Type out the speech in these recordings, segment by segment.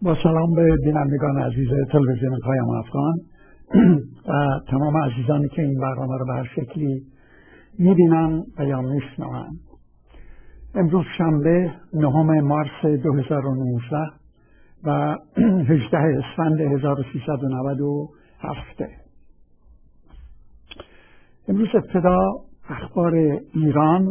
با سلام به بینندگان عزیز تلویزیون پیام افغان و تمام عزیزانی که این برنامه رو به هر شکلی میبینن و یا میشنون. امروز شنبه 9 مارس 2019 و 18 اسفند 1397. امروز ابتدا اخبار ایران،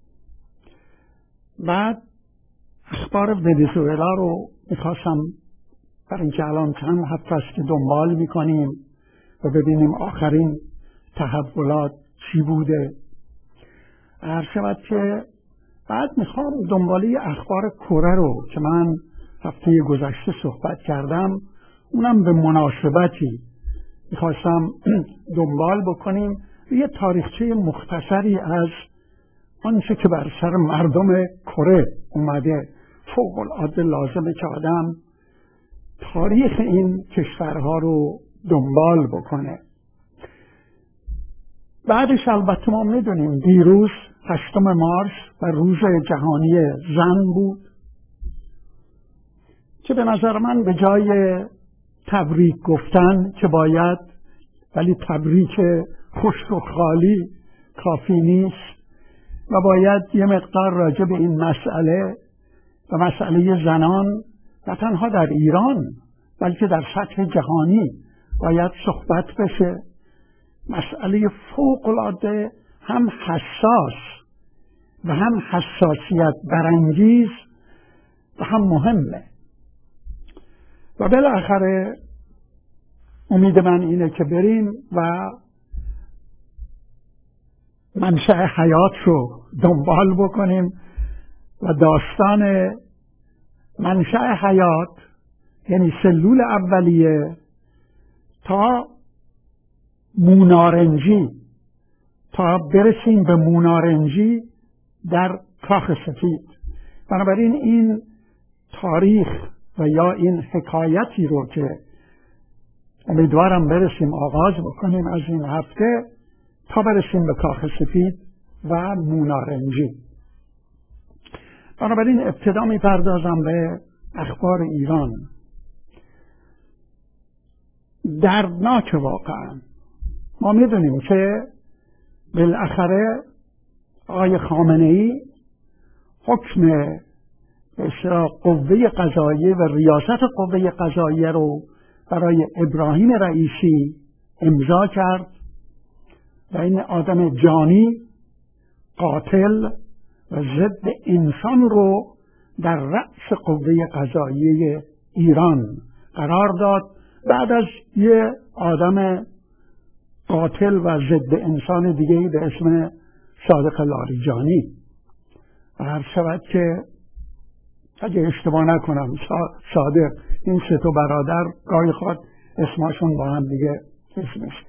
بعد اخبار ونزوئلا رو میخواستم برای اینکه الان چند هفته است که دنبال میکنیم و ببینیم آخرین تحولات چی بوده. هر شود که بعد میخوام دنبالی اخبار کره رو که من هفته گذشته صحبت کردم اونم به مناسبتی میخواستم دنبال بکنیم. یه تاریخچه مختصری از آنچه که بر سر مردم کره اومده فوق العاده لازمه که آدم تاریخ این کشورها رو دنبال بکنه. بعدش البته ما میدونیم دیروز 8 مارس و روز جهانی زن بود که به نظر من به جای تبریک گفتن که باید، ولی تبریک خشک و خالی کافی نیست و باید یه مقدار راجع به این مسئله و مسئله زنان نه تنها در ایران بلکه در سطح جهانی باید صحبت بشه. مسئله فوق العاده هم حساس و هم حساسیت برانگیز و هم مهمه و بالاخره امید من اینه که بریم و منشأ حیات رو دنبال بکنیم و داستان منشأ حیات یعنی سلول اولیه تا مونارنجی، تا برسیم به مونارنجی در کاخ سفید. بنابراین این تاریخ و یا این حکایتی رو که امیدوارم برسیم آغاز بکنیم از این هفته تا برسیم به کاخ سفید و مونارنجی. بنابراین ابتدا میپردازم به اخبار ایران. دردناک واقعا. ما میدونیم که بالاخره آقای خامنه‌ای حکم قوه قضاییه و ریاست قوه قضاییه رو برای ابراهیم رئیسی امضا کرد و این آدم جانی قاتل و ضد انسان رو در رأس قوه قضاییه ایران قرار داد بعد از یه آدم قاتل و ضد انسان دیگه‌ای به اسم صادق لاریجانی. و هر شود که اگه اشتباه نکنم صادق، این سه تا برادر گاهی خود اسمشون با هم دیگه حس میشه.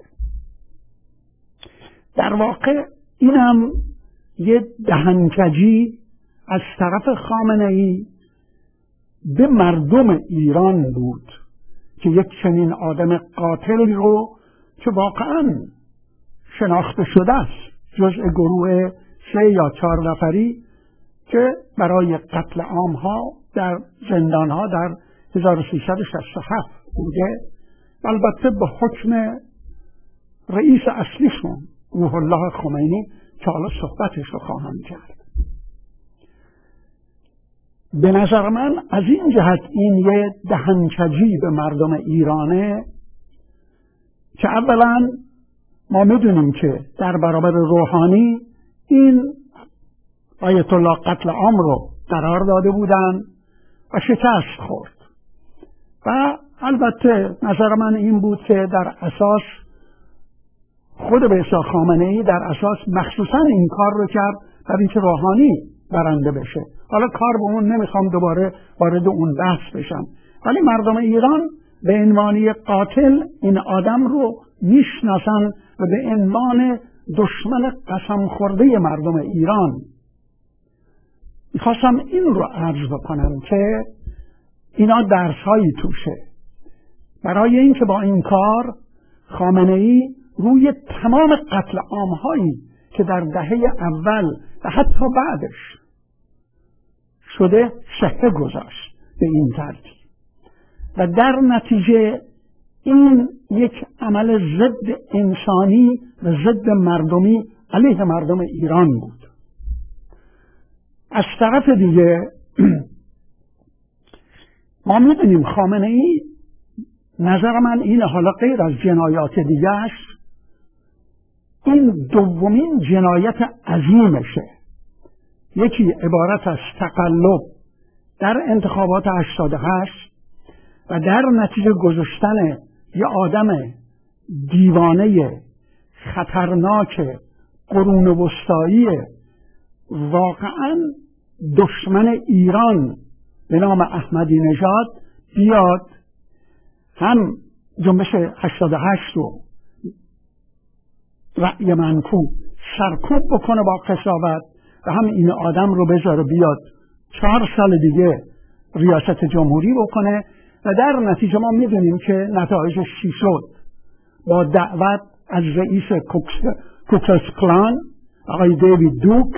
در واقع این هم یه دهنکجی از طرف خامنه‌ای به مردم ایران بود که یک چنین آدم قاتل رو که واقعا شناخته شده است جزء گروه 3 یا 4 نفری که برای قتل عامها در زندانها در 1367 بوده، البته به حکم رئیس اصلیشون روح الله خمینی که حالا صحبتش رو خواهم کرد. به نظر من از این جهت این یه دهنکجی به مردم ایرانه که اولا ما میدونیم که در برابر روحانی این آیت الله قتل عام رو قرار داده بودن و شکست خورد و البته نظر من این بود که در اساس خود عیسی خامنه‌ای در اساس مخصوصا این کار رو کرد برای اینکه روحانی برنده بشه. حالا کار به اون نمیخوام دوباره وارد اون بحث بشم، ولی مردم ایران به عنوان قاتل این آدم رو میشناسن و به عنوان دشمن قسم خورده مردم ایران. میخواستم این رو عرض بکنم که اینا درس‌هایی توشه برای اینکه با این کار خامنه‌ای روی تمام قتل عام‌هایی که در دهه اول و حتی بعدش شده شهه گذاشت به این ترتیب. و در نتیجه این یک عمل ضد انسانی و ضد مردمی علیه مردم ایران بود. از طرف دیگه ما می‌دونیم خامنه‌ای، نظر من اینه، حالا غیر از جنایات دیگه است، این دومین جنایت عظیمشه. یکی عبارت از تقلب در انتخابات 88 و در نتیجه گذاشتن یه آدم دیوانه خطرناک قرون وسطایی واقعا دشمن ایران به نام احمدی نژاد بیاد هم جنبش 88 رو رأی منکوب سرکوب بکنه با قساوت و هم این آدم رو بذاره بیاد 4 سال دیگه ریاست جمهوری بکنه و در نتیجه ما میدونیم که نتایجش چی شد. با دعوت از رئیس کوکلکس کلان آقای دیوید دوک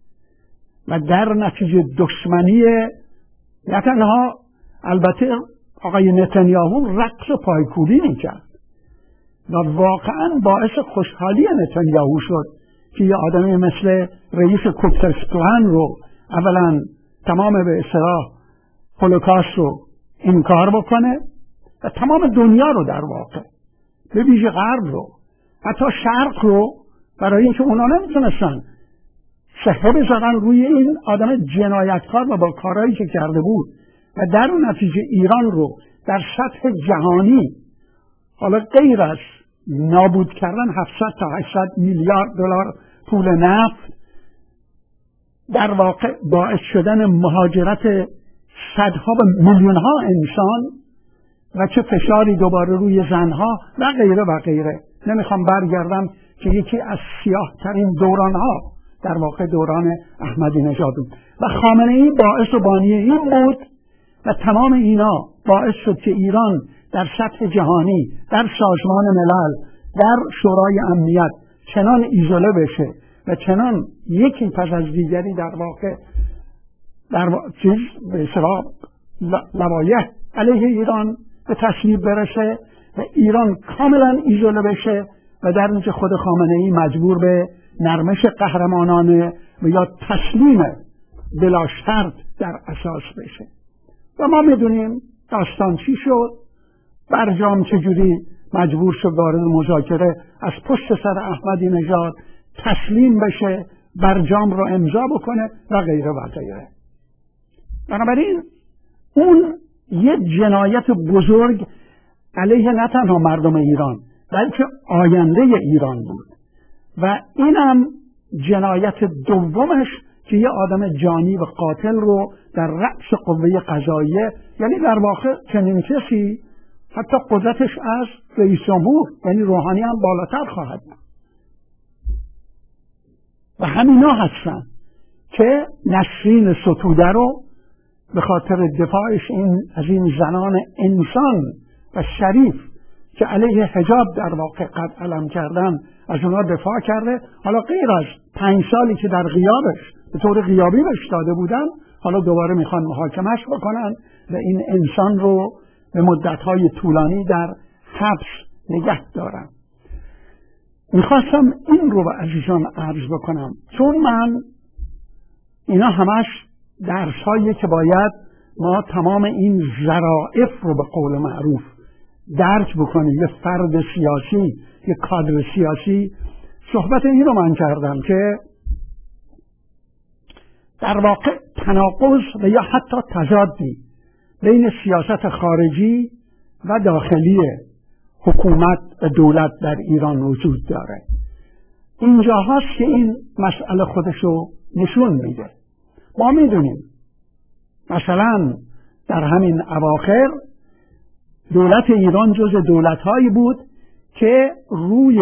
و در نتیجه دشمنی نه تنها البته آقای نتانیاهو رقص پایکوبی میکرد و واقعا باعث خوشحالی نتانیاهو شد که یه آدمی مثل رئیس کوکلکس کلان رو اولا تمام به اصطلاح هولوکاست رو انکار بکنه و تمام دنیا رو در واقع به ویژه غرب رو حتی شرق رو برای اینکه اونا نمیتونستن شهر بزنن روی این آدم جنایتکار و با کارهایی که کرده بود و در نتیجه ایران رو در سطح جهانی حالا غیر از نابود کردن 700 تا 800 میلیارد دلار پول نفت در واقع باعث شدن مهاجرت صدها و میلیونها انسان و چه فشاری دوباره روی زنها و غیره و غیره. نمیخوام برگردم که یکی از سیاه ترین دورانها در واقع دوران احمدی نژاد بود و خامنه‌ای باعث و بانی این بود و تمام اینا باعث شد که ایران در سطح جهانی در سازمان ملل در شورای امنیت چنان ایزوله بشه و چنان یکی پس از دیگری در واقع چیز به اصطلاح لوایح علیه ایران به تصویب برسه و ایران کاملا ایزوله بشه و در نتیجه خود خامنه‌ای مجبور به نرمش قهرمانانه و یا تسلیم بلا شرط در اساس بشه. و ما میدونیم داستان چی شد. برجام چجوری مجبور شد وارد مذاکره از پشت سر احمدی نژاد تسلیم بشه، برجام رو امضا بکنه و غیره و غیره. بنابراین اون یک جنایت بزرگ علیه نه تنها مردم ایران بلکه آینده ایران بود و اینم جنایت دومش که یه آدم جانی و قاتل رو در رأس قوه قضاییه، یعنی در واقع چنین کسی حتی قدرتش از رئیس جمهور یعنی روحانی هم بالاتر خواهد بود و همینا هستن که نسرین ستوده رو به خاطر دفاعش از این زنان انسان و شریف که علیه حجاب در واقع قد علم کردن از اونا دفاع کرده. حالا غیر از 5 سالی که در غیابش به طور غیابی بهش داده بودن، حالا دوباره میخوان محاکمش بکنن و این انسان رو به مدتهای طولانی در حبس نگه دارن. میخواستم این رو به عزیزان عرض بکنم چون من اینا همش درس‌هایی که باید ما تمام این ظرافت رو به قول معروف درک بکنیم. یه فرد سیاسی، یه کادر سیاسی، صحبت این رو من کردم که در واقع تناقض و یا حتی تضادی بین سیاست خارجی و داخلی حکومت و دولت در ایران وجود داره. اینجا هست که این مسئله خودشو نشون میده. ما میدونیم مثلا در همین اواخر دولت ایران جز دولت‌هایی بود که روی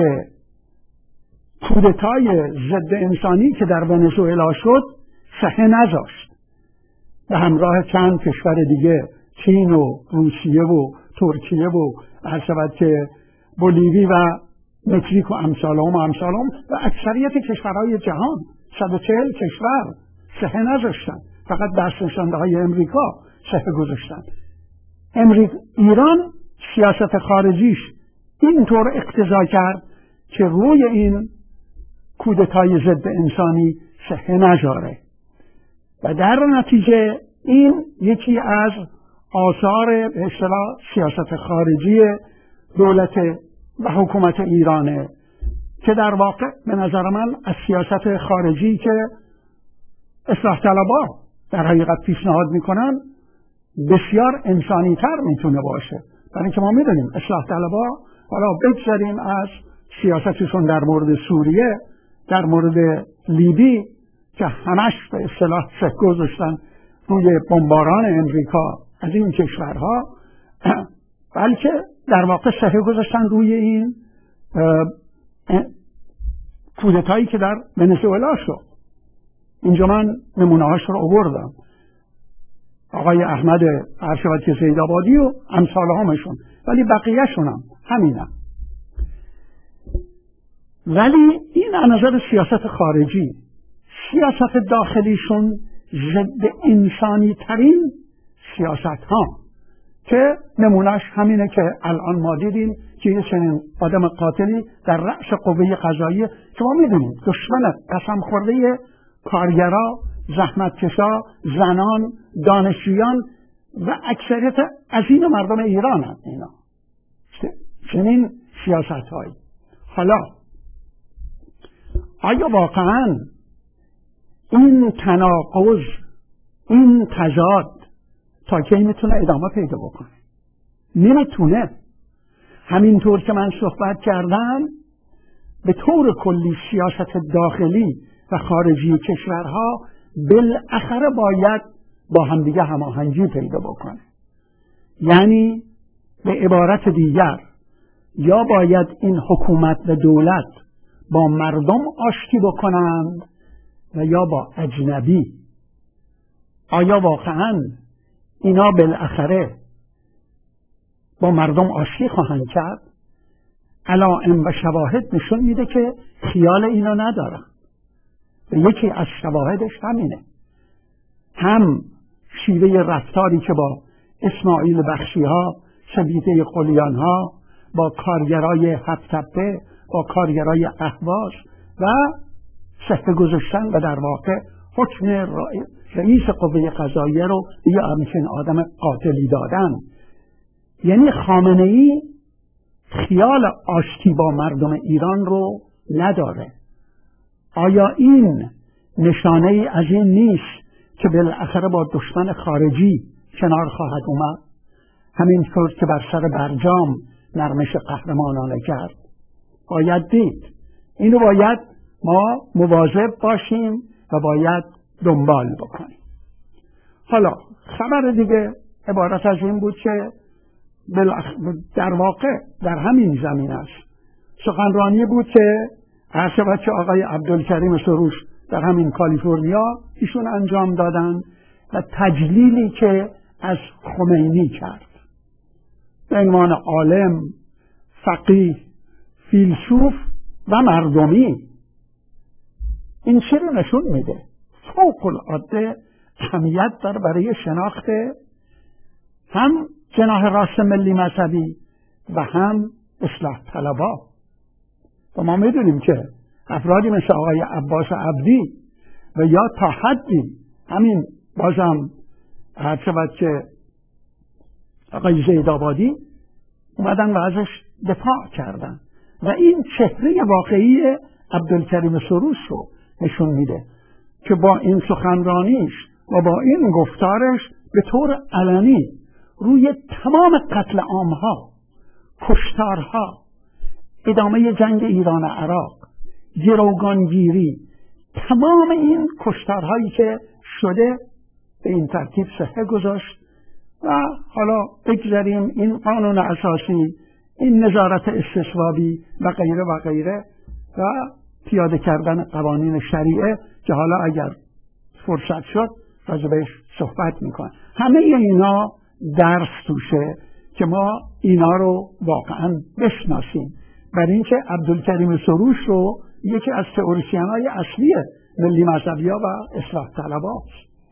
کودتای ضد انسانی که در ونزوئلا شد صحه نذاشت. به همراه چند کشور دیگه، چین و روسیه و ترکیه و عرض که بولیوی و مکزیک و امثالهم و اکثریت کشورهای جهان 140 کشور صحه نذاشتن، فقط دست نشانده های امریکا صحه گذاشتن. ایران سیاست خارجیش اینطور اقتضا کرد که روی این کودتای ضد انسانی صحه نذاره و در نتیجه این یکی از آثار به اصطلاح سیاست خارجی دولت و حکومت ایرانه که در واقع به نظر من از سیاست خارجی که اصلاح طلبها در حقیقت پیشنهاد میکنن بسیار انسانی تر میتونه باشه. برای اینکه ما میدونیم اصلاح طلبها، حالا بگذاریم از سیاستشون در مورد سوریه، در مورد لیبی که همش به اصطلاح سه گذاشتن روی بمباران امریکا از این کشورها، بلکه در واقع سه گذاشتن روی این کودتایی که در ونزوئلا شد. اینجا من نمونه‌هاش رو آوردم، آقای احمد ارشد زیدآبادی و امثال همشون، ولی بقیه‌شون هم همینم. ولی این از نظر سیاست خارجی. سیاست داخلیشون ضد انسانی ترین سیاست ها که نمونهش همینه که الان ما دیدیم که یه چنین آدم قاتلی در رأس قوه قضاییه که ما میدونیم دشمن قسم خورده کارگرا، زحمتکشا، زنان، دانشجویان و اکثریت عظیم مردم ایران هست. اینا چنین سیاست هایی. حالا آیا واقعا این تناقض، این تضاد تا کی میتونه ادامه پیدا بکنه؟ نمیتونه. همینطور که من صحبت کردم به طور کلی سیاست داخلی و خارجی کشورها بالاخره باید با همدیگه هماهنگی پیدا بکنه. یعنی به عبارت دیگر یا باید این حکومت و دولت با مردم آشتی بکنند و یا با اجنبی. آیا واقعا اینا بالاخره با مردم آشتی خواهند کرد؟ علائم و شواهد نشون میده که خیال اینو ندارن. و یکی از شواهدش همینه، هم شیوه رفتاری که با اسماعیل بخشی ها، سبیده قلیان ها، با کارگرای هفت‌تپه، با کارگرای اهواز و سخت گذاشتن و در واقع حکم رئیس قوه قضاییه رو یه همچین آدم قاتلی دادن. یعنی خامنه‌ای خیال آشتی با مردم ایران رو نداره. آیا این نشانه ای از این نیست که بالاخره با دشمن خارجی کنار خواهد اومد؟ همینطور که بر سر برجام نرمش قهرمانانه کرد. باید دید. اینو باید ما مواظب باشیم و باید دنبال بکنیم. حالا خبر دیگه عبارت از این بود که در واقع در همین زمین است. سخنرانی بود که عرض که آقای عبدالکریم سروش در همین کالیفرنیا ایشون انجام دادن و تجلیلی که از خمینی کرد به عنوان عالم، فقیه، فیلسوف و مردمی. این چی رو نشون میده؟ فوق العاده اهمیت داره برای شناخت هم جناح راست ملی مذهبی و هم اصلاح طلبها. و ما میدونیم که افرادی مثل آقای عباس عبدی و یا تا حدی همین بازم هر شود که آقای زیدآبادی اومدن و ازش دفاع کردن و این چهره واقعی عبدالکریم سروش رو نشون میده که با این سخنرانیش و با این گفتارش به طور علنی روی تمام قتل عامها، کشتارها، ادامه جنگ ایران و عراق، گروگانگیری، تمام این کشتارهایی که شده به این ترتیب صحه گذاشت. و حالا بگذاریم این قانون اساسی، این نظارت استصوابی و غیره و غیره و پیاده کردن قوانین شریعه که حالا اگر فرصت شد راجع بهش صحبت میکنم. همه اینا درس توشه که ما اینا رو واقعا بشناسیم. برای اینکه عبدالکریم سروش رو یکی از تئوریسین‌های اصلی ملی مذهبی‌ها و اصلاح طلب‌هاست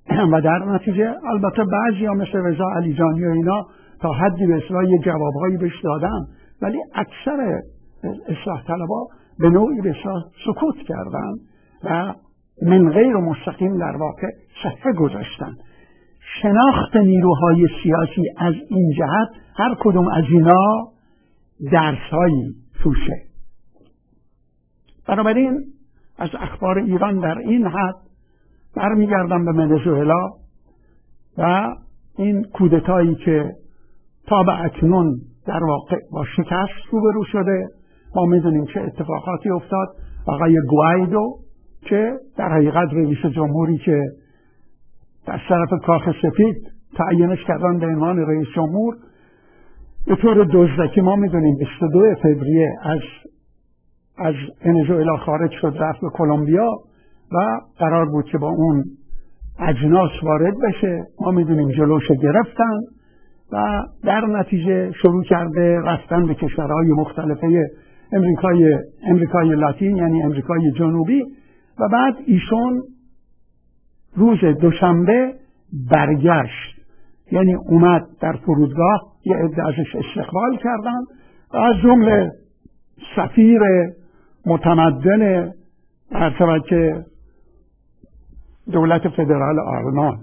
و در نتیجه البته بعضی ها مثل رضا علیجانی و اینا تا حدی به اصلاح یه جوابهایی بهش دادن، ولی اکثر اصلاح طلبا به نوعی به اصلاح سکوت کردن و من غیر مستقیم در واقع صفحه گذاشتن. شناخت نیروهای سیاسی از این جهت هر کدوم از اینا درسهایی توشه. بنابراین از اخبار ایران در این حد برمیگردم به ونزوئلا و این کودتایی که تا به اکنون در واقع با شکست روبرو شده. ما میدونیم چه اتفاقاتی افتاد. آقای گوایدو که در حقیقت رئیس جمهوری که در طرف کاخ سفید تعیینش کردن به عنوان رئیس جمهور، به طور دزدکی ما میدونیم 22 فوریه از ونزوئلا خارج شد، رفت به کلمبیا و قرار بود که با اون اجناس وارد بشه. ما میدونیم جلوش گرفتن و در نتیجه شروع کرده رفتن به کشورهای مختلفه امریکای لاتین، یعنی امریکای جنوبی، و بعد ایشون روز دوشنبه برگشت، یعنی اومد در فرودگاه، یه عده ازش استقبال کردن و از جمله سفیر متمدن که دولت فدرال آلمان.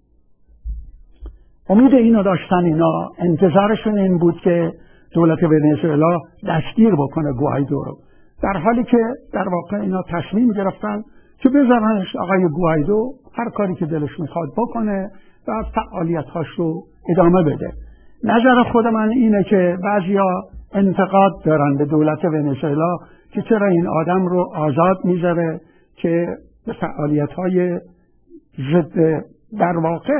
امید اینو داشتن، اینا انتظارشون این بود که دولت ونزوئلا دستگیر بکنه گوایدو رو، در حالی که در واقع اینا تصمیم گرفتن که بذارنش آقای گوایدو هر کاری که دلش میخواد بکنه و فعالیت‌هاش رو ادامه بده. نظر خود من اینه که بعضیا انتقاد دارن به دولت ونزوئلا که چرا این آدم رو آزاد میذاره که به فعالیت‌های ضد در واقع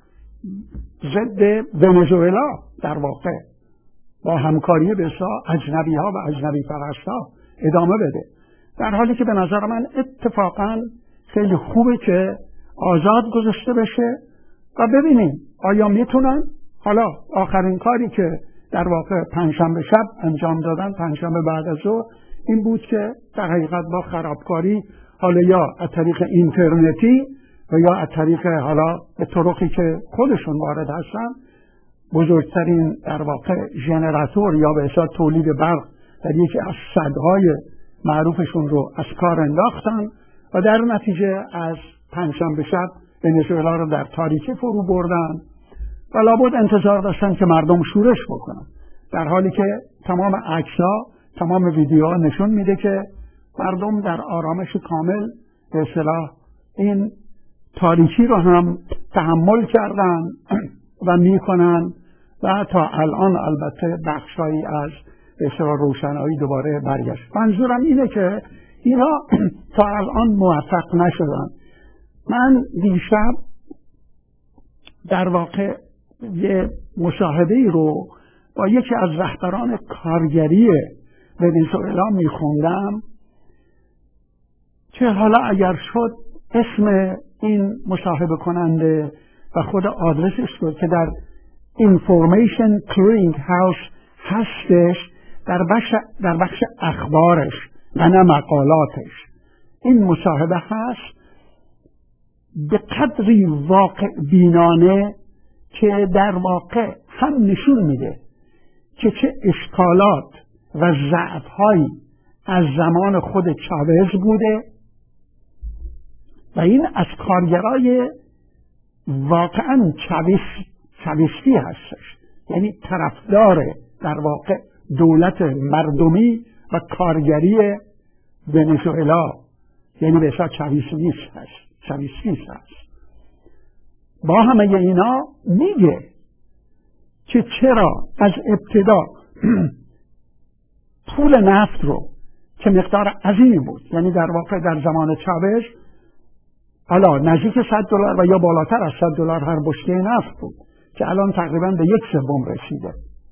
ضد ونزوئلا در واقع با همکاری بسیار اجنبی‌ها و اجنبی پرست‌ها ادامه بده، در حالی که به نظر من اتفاقاً خیلی خوبه که آزاد گذاشته بشه و ببینیم آیا میتونن. حالا آخرین کاری که در واقع پنجشنبه شب انجام دادن، پنجشنبه بعد از ظهر، این بود که در حقیقت با خرابکاری، حالا یا از طریق اینترنتی و یا از طریق حالا به طرقی که خودشون وارد هستن، بزرگترین در واقع ژنراتور یا به اصطلاح تولید برق در یکی از سدهای معروفشون رو از کار انداختن و در نتیجه از پنجشنبه شب ونزوئلا رو در تاریکی فرو بردن و لابد انتظار داشتن که مردم شورش بکنن، در حالی که تمام عکس‌ها، تمام ویدیوها نشون میده که مردم در آرامش کامل به اصطلاح این تاریکی رو هم تحمل کردن و میکنن و تا الان البته بخشایی از به اصطلاح روشنایی دوباره برگشت. منظورم اینه که اینا تا الان موفق نشدن. من دیشب در واقع یه مصاحبه‌ای رو با یکی از رهبران کارگری ونزوئلا میخوندم که حالا اگر شد اسم این مصاحبه کننده و خود آدرسش رو که در Information Clearing House هستش، در بخش اخبارش و نه مقالاتش این مصاحبه هست، به قدری واقع بینانه که در واقع هم نشون میده که چه اشکالات و ضعف‌هایی از زمان خود چاوز بوده و این از کارگرای واقعا چاویستی هستش، یعنی طرفدار در واقع دولت مردمی و کارگری ونزوئلا، یعنی به اصطلاح چاویستی هست. با همه اینا میگه که چرا از ابتدا پول نفت رو که مقدار عظیمی بود، یعنی در واقع در زمان چاوز حالا نزدیک $100 و یا بالاتر از $100 هر بشکه نفت بود که الان تقریبا به 1/3 رسیده،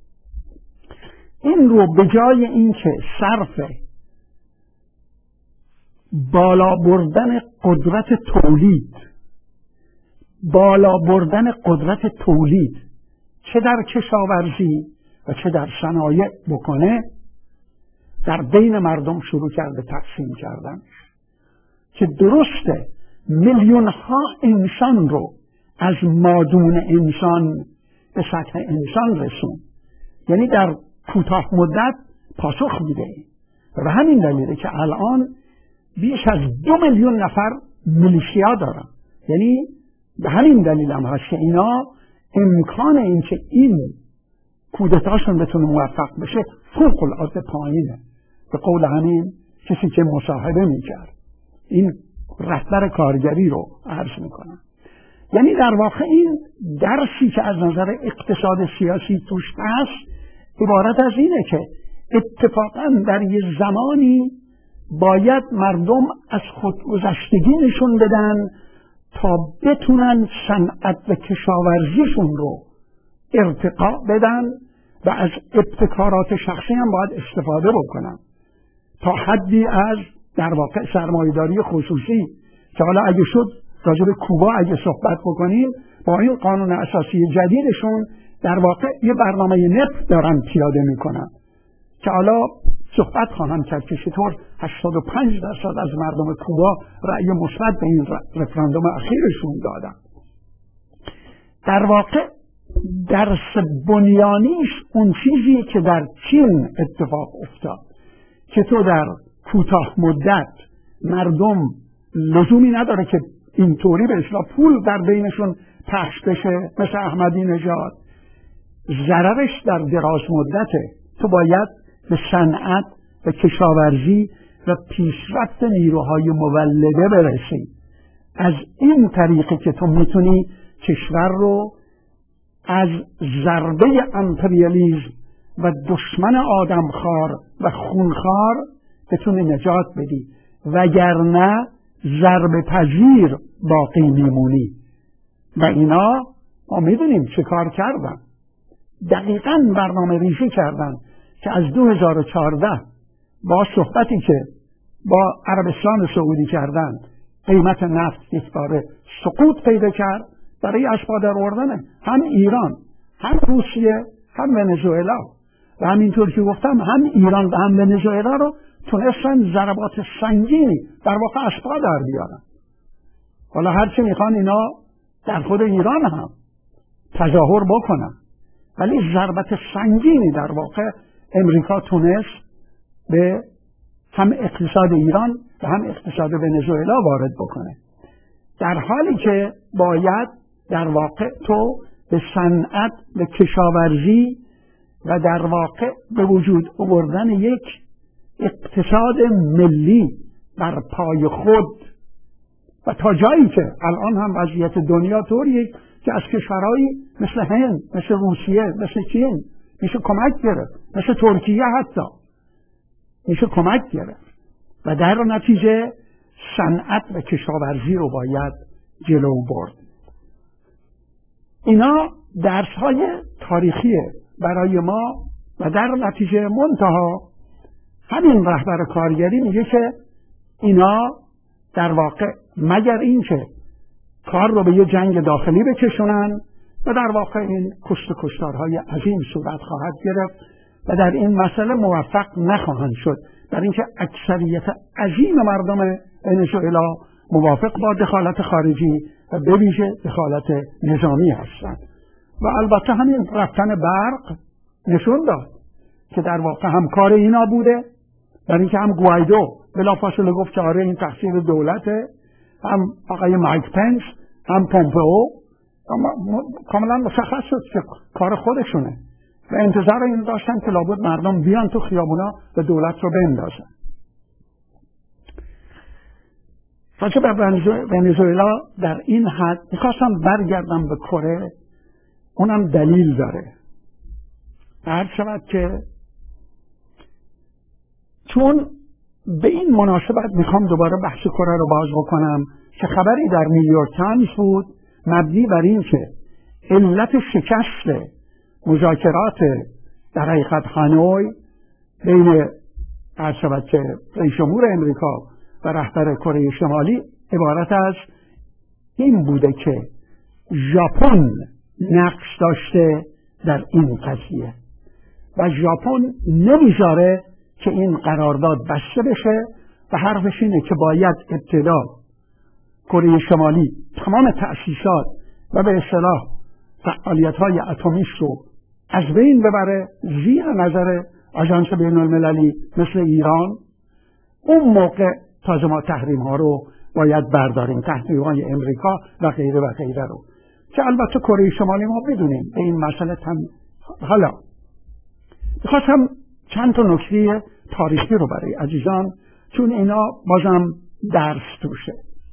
این رو به جای اینکه صرف بالا بردن قدرت تولید چه در کشاورزی و چه در صنایع بکنه، در بین مردم شروع کرده تقسیم کردن که درسته میلیون ها انسان رو از مادون انسان به سطح انسان رسون. یعنی در کوتاه مدت پاسخ میده و همین دلیله که الان بیش از 2 میلیون نفر میلیشیا دارن. یعنی به همین دلیل هم هست که اینا امکان این که این کودتاشون بتونه موفق بشه فوق العاده پایینه. به قول همین کسی که مصاحبه میکرد این رهبر کارگری رو عرض میکنم. یعنی در واقع این درسی که از نظر اقتصاد سیاسی توش هست عبارت از اینه که اتفاقا در یه زمانی باید مردم از خودگذشتگی نشون بدن تا بتونن صنعت و کشاورزیشون رو ارتقا بدن و از ابتکارات شخصی هم باید استفاده بکنن تا حدی از در واقع سرمایه‌داری خصوصی که حالا اگه شد راجع به کوبا اگه صحبت بکنیم با این قانون اساسی جدیدشون در واقع یه برنامه نفت دارن پیاده میکنن که حالا صحبت خواهم کرد که چطور 85% از مردم کوبا رأی مثبت به این رفراندوم اخیرشون دادن. در واقع درس بنیانیش اون چیزی که در چین اتفاق افتاد که تو در کوتاه مدت مردم لزومی نداره که اینطوری به اصطلاح پول در بینشون پخش بشه مثل احمدی نژاد، ضررش در دراز مدته. تو باید به صنعت و کشاورزی و پیشرفت نیروهای مولده برسی. از این طریقی که تو میتونی کشور رو از ضربه امپریالیسم و دشمن آدمخوار و خونخوار بتونی نجات بدی، وگرنه ضربه پذیر باقی میمونی. و اینا ما میدونیم چه کار کردن. دقیقاً برنامه ریزی کردن که از 2014 با صحبتی که با عربستان سعودی کردن قیمت نفت یک باره سقوط پیدا کرد برای اسباب در آوردن هم ایران هم روسیه هم ونزوئلا و همینطور که گفتم هم ایران و هم ونزوئلا رو تونستن ضربات سنگینی در واقع اسباب در بیارن. حالا هرچی میخوان اینا در خود ایران هم تظاهر بکنن، ولی ضربت سنگینی در واقع امریکا تونست به هم اقتصاد ایران و هم اقتصاد ونزوئلا وارد بکنه، در حالی که باید در واقع تو به صنعت و کشاورزی و در واقع به وجود آوردن یک اقتصاد ملی بر پای خود و تا جایی که الان هم وضعیت دنیا طوریه که از کشورهایی مثل هند، مثل روسیه، مثل چین میشه کمک گرفت، مثل ترکیه حتی میشه کمک گرفت و در نتیجه صنعت و کشاورزی رو باید جلو برد. اینا درس‌های تاریخیه برای ما و در نتیجه منتها همین رهبر کارگری میگه که اینا در واقع مگر این که کار رو به یه جنگ داخلی بکشونن و در واقع این کشت و کشتارهای عظیم صورت خواهد گرفت و در این مسئله موفق نخواهند شد، در اینکه اکثریت عظیم مردم ونزوئلا موافق با دخالت خارجی و به ویژه دخالت نظامی هستند. و البته همین رفتن برق نشون داد که در واقع همکار اینا بوده، در اینکه هم گوایدو بلافاصله گفت که آره این تقصیر دولته، هم آقای مایک پنس، هم پومپئو کاملا مشخص شد که کار خودشونه و انتظار این داشتن که لابد مردم بیان تو خیابونا و دولت رو بندازن. راجع به ونزوئلا در این حد میخواستم برگردم به کره، اونم دلیل داره. هر شود که چون به این مناسبت میخوام دوباره بحث کره رو باز بکنم که خبری در نیویورک تایمز بود مبنی بر این که علت شکست مذاکرات در حقیقت هانوی بین هر شود که رئیس جمهور امریکا و رهبر کره شمالی عبارت از این بوده که ژاپن نقش داشته در این قضیه و ژاپن نمیذاره که این قرارداد بسته بشه و حرفش اینه که باید ابتدا کره شمالی تمام تأسیسات و به اصطلاح فعالیت‌های اتمیش رو از بین ببره زیر نظر آژانس بین‌المللی مثل ایران، اون موقع تازه ما تحریم‌ها رو باید برداریم، تحریم‌های امریکا و غیره و غیره رو، که البته کره شمالی ما بدونیم به این مسئله حالا میخواستم چند تا نکته تاریخی رو برای عزیزان، چون اینا بازم درس توشه.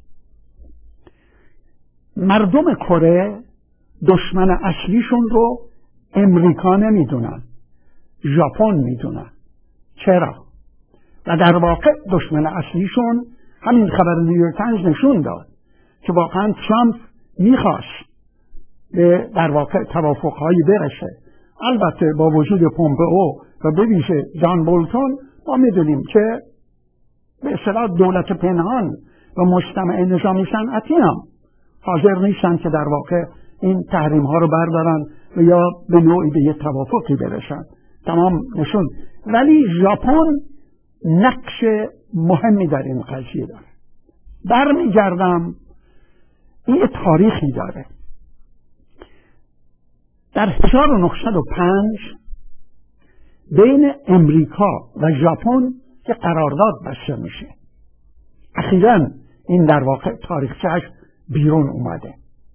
مردم کره دشمن اصلیشون رو امریکا نمیدونن، ژاپن میدونن. چرا؟ و در واقع دشمن اصلیشون همین خبر نیویورک تایمز نشون داد که واقعا ترامپ میخواست به در واقع توافقهایی برسه. البته با وجود پومپئو و به ویژه جان بولتون ما میدونیم که به اصطلاح دولت پنهان و مجتمع نظامی صنعتی هم حاضر نیستن که در واقع این تحریم ها رو بردارن و یا به نوعی به یک توافقی برسن. تمام نشون. ولی ژاپن نقش مهمی در این قضیه داره. برمیگردم، این تاریخی داره. در 1905 بین امریکا و ژاپن که قرارداد بسته میشه. اخیراً این در واقع تاریخچه‌اش بیرون اومده.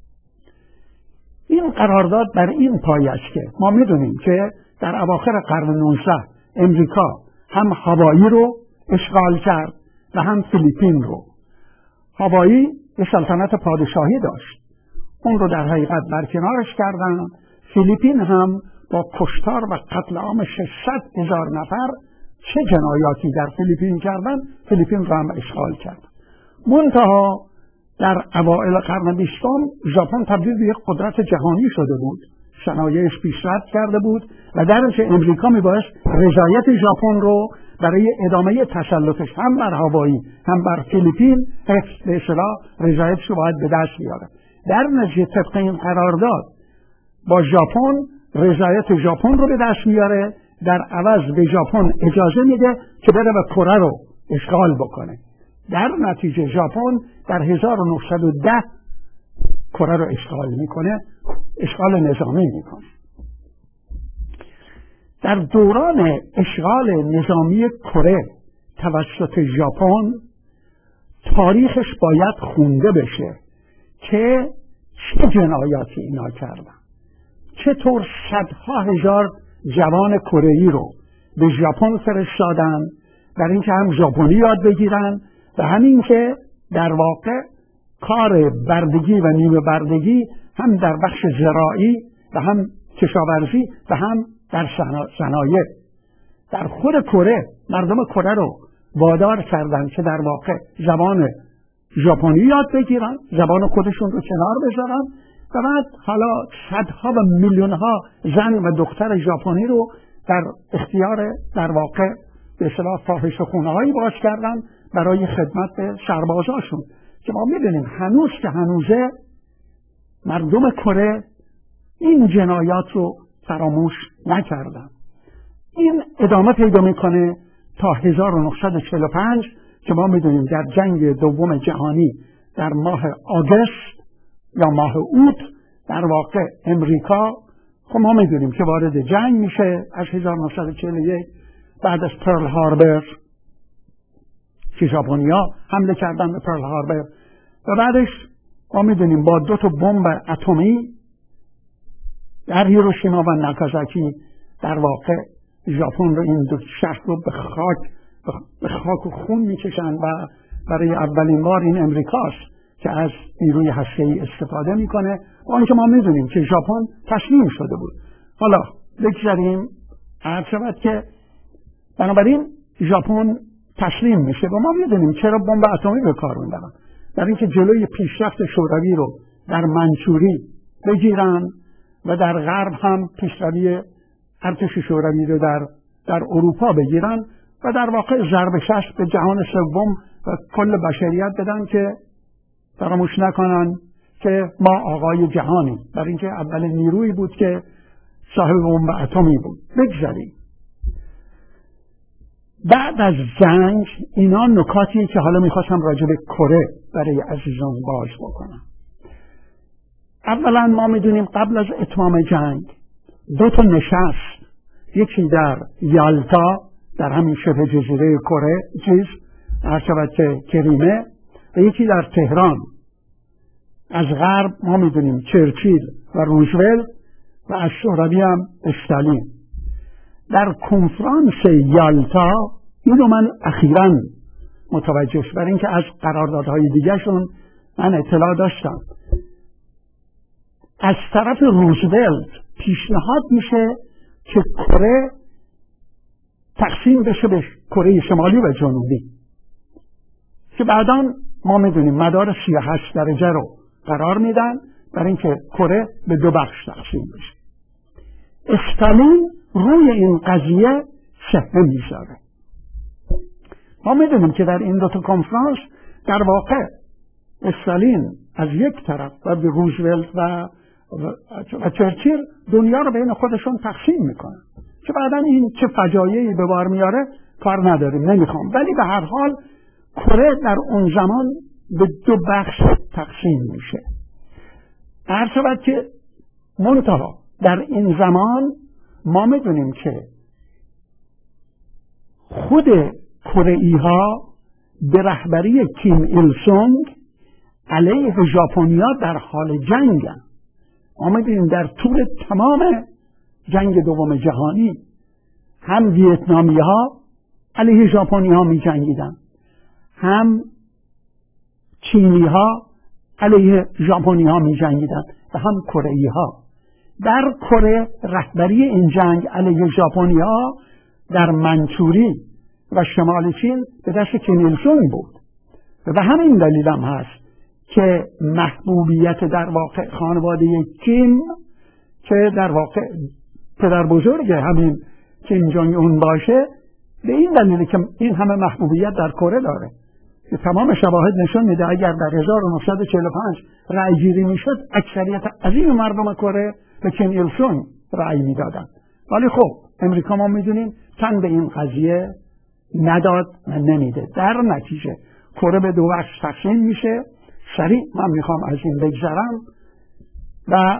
این قرارداد بر این پایه است که ما میدونیم که در اواخر قرن 19 امریکا هم هاوایی رو اشغال کرد و هم فیلیپین رو. هاوایی یه سلطنت پادشاهی داشت، اون رو در حقیقت برکنارش کردن. فیلیپین هم با کشتار و قتل عام 600,000 نفر چه جنایاتی در فیلیپین کردن، فیلیپین رو هم اشغال کرد. منتها در اوائل قرن 20 ژاپن تبدیل به یک قدرت جهانی شده بود، صنایعش پیشرفت کرده بود و در نتیجه امریکا میبایست رضایت ژاپن رو برای ادامه تسلطش هم بر هاوایی هم بر فیلیپین به اصطلاح رضایتش رو باید به دست بیاره. در نتیجه طبق این قرارداد با ژاپن رضایت ژاپن رو به دست میاره، در عوض به ژاپن اجازه میده که بره و کره رو اشغال بکنه. در نتیجه ژاپن در 1910 کره رو اشغال میکنه، اشغال نظامی میکنه. در دوران اشغال نظامی کره توسط ژاپن تاریخش باید خونده بشه که چه جنایاتی اینا کردن، چطور صدها هزار جوان کره‌ای رو به ژاپن فرستادن در اینکه هم ژاپنی یاد بگیرن و همین که در واقع کار بردگی و نیمه بردگی هم در بخش زراعی و هم کشاورزی و هم در صنایع در خود کره مردم کره رو وادار کردن که در واقع زبان ژاپنی یاد بگیرن، زبان خودشون رو کنار بذارن و بعد حالا صدها و میلیونها زن و دختر ژاپنی رو در اختیار در واقع به اصطلاح فاحشه‌خونه‌هایی باز کردن برای خدمت به سربازاشون، که ما می‌دونیم هنوز که هنوزه مردم کره این جنایات رو فراموش نکردن. این ادامه پیدا میکنه تا 1945 که ما می‌دونیم در جنگ دوم جهانی در ماه آگوست یا ماه اوت در واقع امریکا خب ما می‌دونیم که وارد جنگ میشه از 1941 بعد از پرل هاربر که ژاپنیا حمله کردن به پرل هاربر و بعدش ما می‌دونیم با 2 تا بمب اتمی در هیروشیما و ناگازاکی در واقع ژاپن رو این دو شهر رو به خاک و خون میکشن و برای اولین بار این امریکاست که از نیروی هسته‌ای استفاده میکنه. آنچه ما میدونیم که ژاپن تسلیم شده بود. حالا بگذاریم عرض شود که بنابراین ژاپن تسلیم میشه و ما میدونیم چرا بمب اتمی به کار میبرن، در اینکه جلوی پیشرفت شوروی رو در منچوری بگیرن و در غرب هم پیشروی ارتش شوروی رو در اروپا بگیرن و در واقع ضربه شست به جهان سوم و کل بشریت بدن که فراموش نکنن که ما آقای جهانی، برای اینکه اولین نیرویی بود که صاحب بمب اتمی بود. بگذاریم بعد از جنگ اینا نکاتی که حالا میخواستم راجع به کره برای عزیزان باز بکنم. اولا ما میدونیم قبل از اتمام جنگ 2 نشست، یکی در یالتا در همین شبه جزیره کره کریمه و یکی در تهران. از غرب ما میدونیم چرچیل و روزولت و از شوروی هم استالین. در کنفرانس یالتا اینو من اخیراً متوجه شدم، برای اینکه از قراردادهای دیگه شون من اطلاع داشتم. از طرف روزولت پیشنهاد میشه که کره تقسیم بشه به کره شمالی و جنوبی، که بعداً ما میدونیم مدار 38 درجه رو قرار میدن برای اینکه کره به 2 بخش تقسیم بشه. استالین روی این قضیه شهه میذاره. ما میدونیم که در این 2 کنفرانس در واقع استالین از یک طرف و روزولت و چرچیل دنیا رو بین خودشون تقسیم میکنن، که بعدا این چه فجایعی به بار میاره کار نداریم، نمیخوام. ولی به هر حال کره در اون زمان به 2 بخش تقسیم میشه. هر شود که منتها در این زمان ما میدونیم که خود کره‌ای ها به رهبری کیم ایل سونگ علیه ژاپنیا در حال جنگن. ما میدونیم در طول تمام جنگ دوم جهانی هم ویتنامی ها علیه ژاپنی ها می جنگیدن، هم چینی ها علیه ژاپنی ها می جنگیدن و هم کره‌ای ها. در کره رهبری این جنگ علیه ژاپنی ها در منچوری و شمال چین به دست کیم ایل سونگ بود و به همین دلیل هم هست که محبوبیت در واقع خانواده کیم، که در واقع پدر بزرگ همین کیم جونگ اون باشه، به این دلیل که این همه محبوبیت در کره داره، که تمام شواهد نشون میده اگر در 1945 رأی گیری میشد اکثریت عظیم مردم کره به کیم ایل سونگ رأی میدادن. ولی خب امریکا ما میدونیم تن به این قضیه نداد و نمیده. در نتیجه کره به 2 بخش تقسیم میشه. سریع من میخوام از این بگذرم. و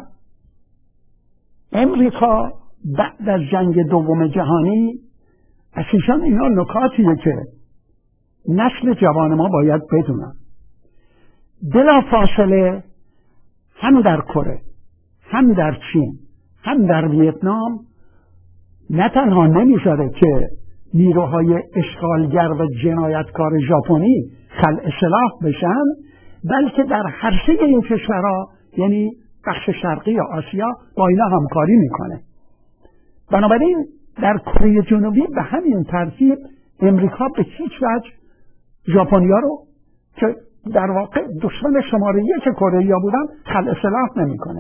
امریکا بعد از جنگ دوم جهانی، اساساً اینا نکاتیه که نسل جوان ما باید بدونن. بلا فاصله هم در کره، هم در چین، هم در ویتنام نه تنها نمیذاره که نیروهای اشغالگر و جنایتکار ژاپنی خلع سلاح بشن، بلکه در هر 3 این کشورها، یعنی بخش شرقی آسیا، با اینا همکاری میکنه. بنابراین در کره جنوبی به همین ترتیب امریکا به هیچ وجه ژاپنیا رو که در واقع دشمن شماره 1 کره‌ها بودن خلع سلاح نمیکنه،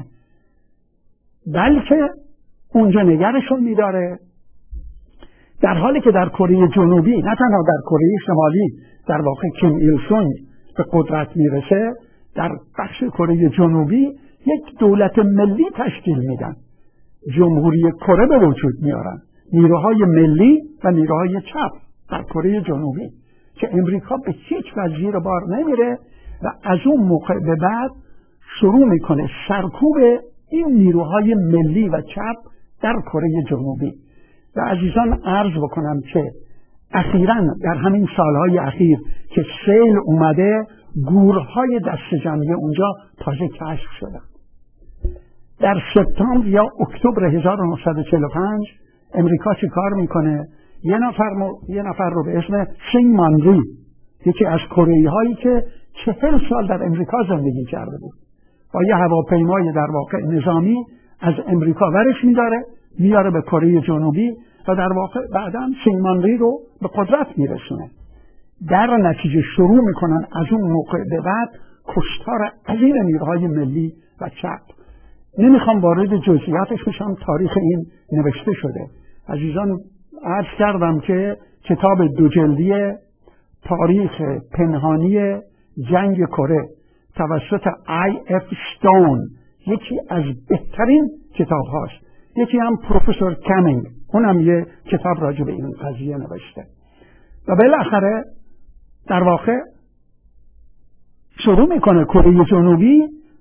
بلکه اونجا نگرشون میداره. در حالی که در کره جنوبی، نه تنها در کره شمالی، در واقع کیم ایل سونگ به قدرت میرسه، در بخش کره جنوبی یک دولت ملی تشکیل میدن، جمهوری کره به وجود میارن، نیروهای ملی و نیروهای چپ در کره جنوبی، که امریکا به هیچ وجه زیر بار نمیره و از اون موقع به بعد شروع میکنه سرکوب این نیروهای ملی و چپ در کره جنوبی. و عزیزان عرض بکنم که اخیراً در همین سالهای اخیر که سیل اومده، گورهای دست جمعی اونجا تازه کشف شدن. در سپتامبر یا اکتبر 1945 امریکا چی کار میکنه؟ یه نفر رو به اسم سینگ مانری، یکی از کره‌ای هایی که 40 سال در امریکا زندگی کرده بود، با یه هواپیمای در واقع نظامی از امریکا ورش میاره به کره جنوبی و در واقع بعداً سینگ مانری رو به قدرت میرسونه. در نتیجه شروع میکنن از اون موقع به بعد کشتار عظیم نیروهای ملی و چپ. نمیخوام وارد جزئیاتش بشم، تاریخ این نوشته شده. عزیزان عرض کردم که کتاب 2 جلدی تاریخ پنهانی جنگ کره توسط I.F. Stone یکی از بهترین کتاب هاست. یکی هم پروفسور کامینگ، اونم یه کتاب راجع به این قضیه نوشته. و بالاخره در واقع شروع میکنه کره جنوبی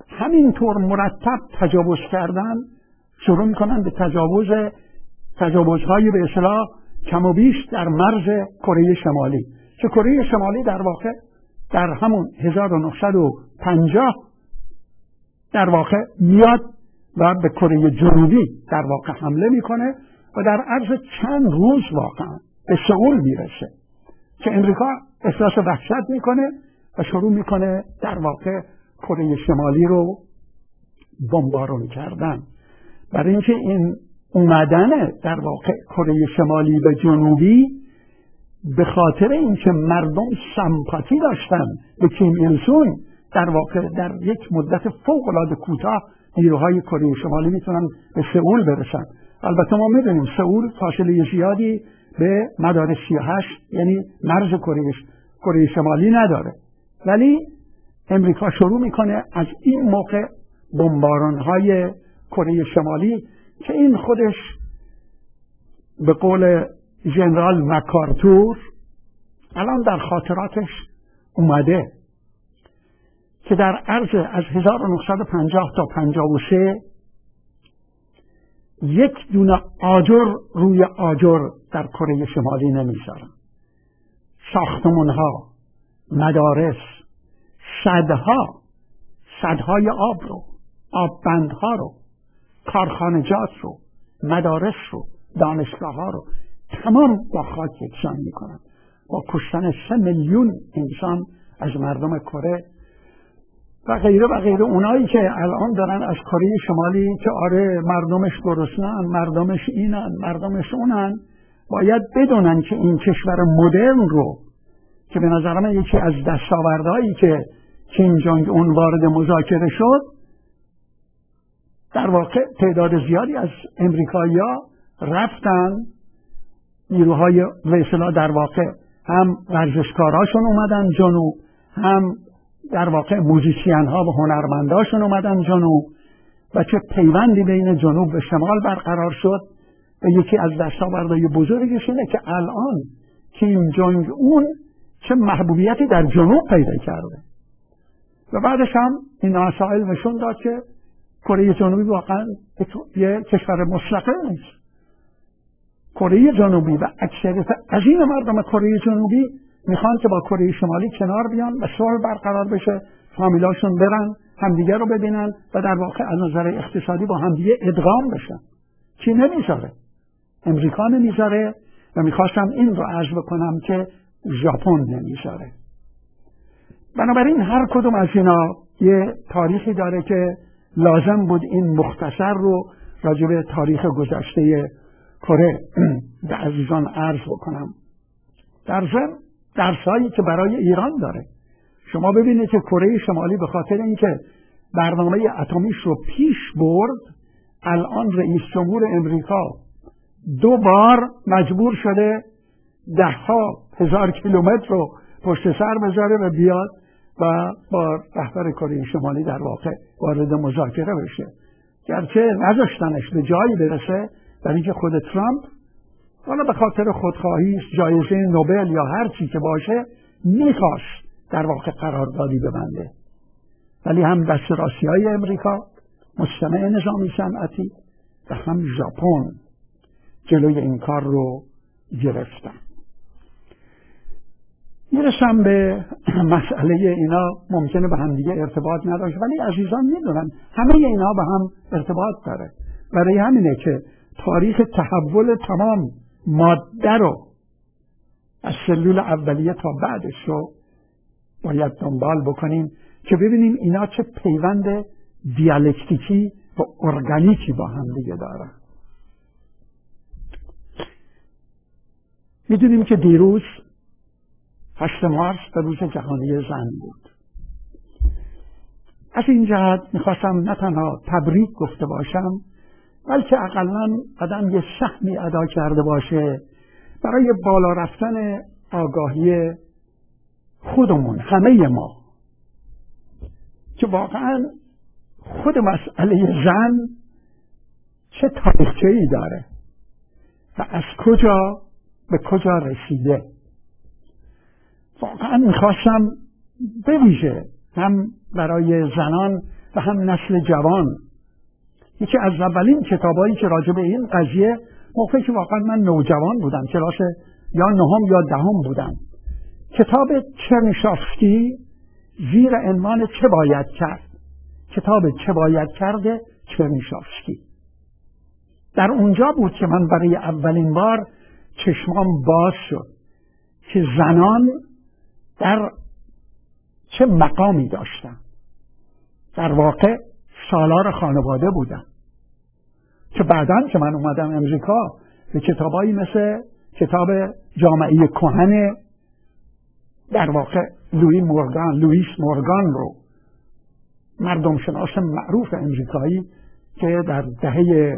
همینطور مرتب تجاوز کردن، شروع میکنن به تجاوزهای به اصطلاح کم و بیش در مرز کره شمالی، که کره شمالی در واقع در همون 1950 در واقع میاد و به کره جنوبی در واقع حمله میکنه و در عرض چند روز واقعا به سئول میرسه که امریکا احساس وحشت میکنه و شروع میکنه در واقع کره شمالی رو بمبارون کردن. برای اینکه این اومدن در واقع کره شمالی به جنوبی به خاطر اینکه مردم سمپاتی داشتن به کیم ایل سون، در واقع در یک مدت فوق العاده کوتاه نیروهای کره شمالی میتونن به سئول برسن. البته ما میدونیم سئول فاصله زیادی به مدار 38 یعنی مرز کره شمالی نداره، ولی امریکا شروع میکنه از این موقع بمباران‌های کره شمالی که این خودش به قول ژنرال مکارتور الان در خاطراتش اومده که در عرض از 1950 تا 53 یک دونه آجر روی آجر در کره شمالی نمیذارن. ساختمان‌ها، مدارس، سدهای آب رو، آببندها رو، کارخانجات رو، مدارس رو، دانشگاه ها رو تمام با خاک یکسان میکنن با کشتن 3 میلیون انسان از مردم کره و غیره و غیره. اونایی که الان دارن از کره شمالی که آره مردمش گرسنه‌ان، مردمش اینن، مردمش اونن، باید بدونن که این کشور مدرن رو که به نظر من یکی از دستاوردهایی که کیم جونگ اون وارد مذاکره شد، در واقع تعداد زیادی از امریکایی‌ها رفتن، نیروهای به اصطلاح در واقع هم ورزشکاراشون اومدن جنوب، هم در واقع موزیسین ها و هنرمنداشون اومدن جنوب و چه پیوندی بین جنوب و شمال برقرار شد. و یکی از دستاوردهای بزرگش اینه که الان کیم جونگ اون چه محبوبیتی در جنوب پیدا کرده و بعدش هم این مسائل نشون داد که کره جنوبی واقعا یه کشور مستقل نیست. کره جنوبی و اکثریت عظیم مردم کره جنوبی میخوان که با کره شمالی کنار بیان و صلح برقرار بشه، فامیلاشون برن همدیگه رو ببینن و در واقع از نظر اقتصادی با همدیگه ادغام بشن. کی نمیذاره؟ امریکا نمیذاره و میخواستم این رو عرض بکنم که ژاپن نمیذاره. بنابراین هر کدوم از اینا یه تاریخی داره که لازم بود این مختصر رو راجع به تاریخ گذشته کره به عزیزان عرض بکنم. در ضمن درسایی که برای ایران داره. شما ببینید که کره شمالی به خاطر اینکه برنامه اتمیش رو پیش برد، الان رئیس جمهور امریکا 2 بار مجبور شده 10,000 کیلومتر رو پشت سر بذاره و بیاد و با رهبر کره شمالی در واقع وارد مذاکره بشه، گرچه نذاشتنش به جایی برسه، در اینکه خود ترامپ حالا به خاطر خودخواهی جایزه نوبل یا هر چی که باشه میخواست در واقع قراردادی ببنده، ولی هم دست راستی‌های امریکا مجتمع نظامی صنعتی و هم ژاپن جلوی این کار رو گرفتن. میرسم به مسئله اینا ممکنه به هم دیگه ارتباط نداشت، ولی عزیزان میدونن همه اینا به هم ارتباط داره. برای همینه که تاریخ تحول تمام ماده رو از سلول اولیه تا بعدش رو باید دنبال بکنیم که ببینیم اینا چه پیوند دیالکتیکی و ارگانیکی با هم دیگه دارن. میدونیم که دیروز 8 مارس به روز جهانی زن بود. از این جهت میخواستم نه تنها تبریک گفته باشم، بلکه اقلاً آدم یه سهمی ادا کرده باشه برای بالا رفتن آگاهی خودمون، همه ما، که واقعاً خود مسئله زن چه تاریخچه‌ای داره و از کجا به کجا رسیده. واقعا میخواستم بویژه هم برای زنان و هم نسل جوان. یکی از اولین کتابایی که راجع به این قضیه، موقعی که واقعا من نوجوان بودم، کلاس یا نهم یا دهم بودم، کتاب چرنیشافسکی زیر عنوان چه باید کرد، کتاب چه باید کرده چرنیشافسکی. در اونجا بود که من برای اولین بار چشمام باز شد که زنان در چه مقامی داشتن. در واقع سالار خانواده بودن که بعداً که من اومدم امریکا به کتابایی مثل کتاب جامعه کهن، در واقع لوئیس مورگان رو، مردم شناس معروف امریکایی که در دهه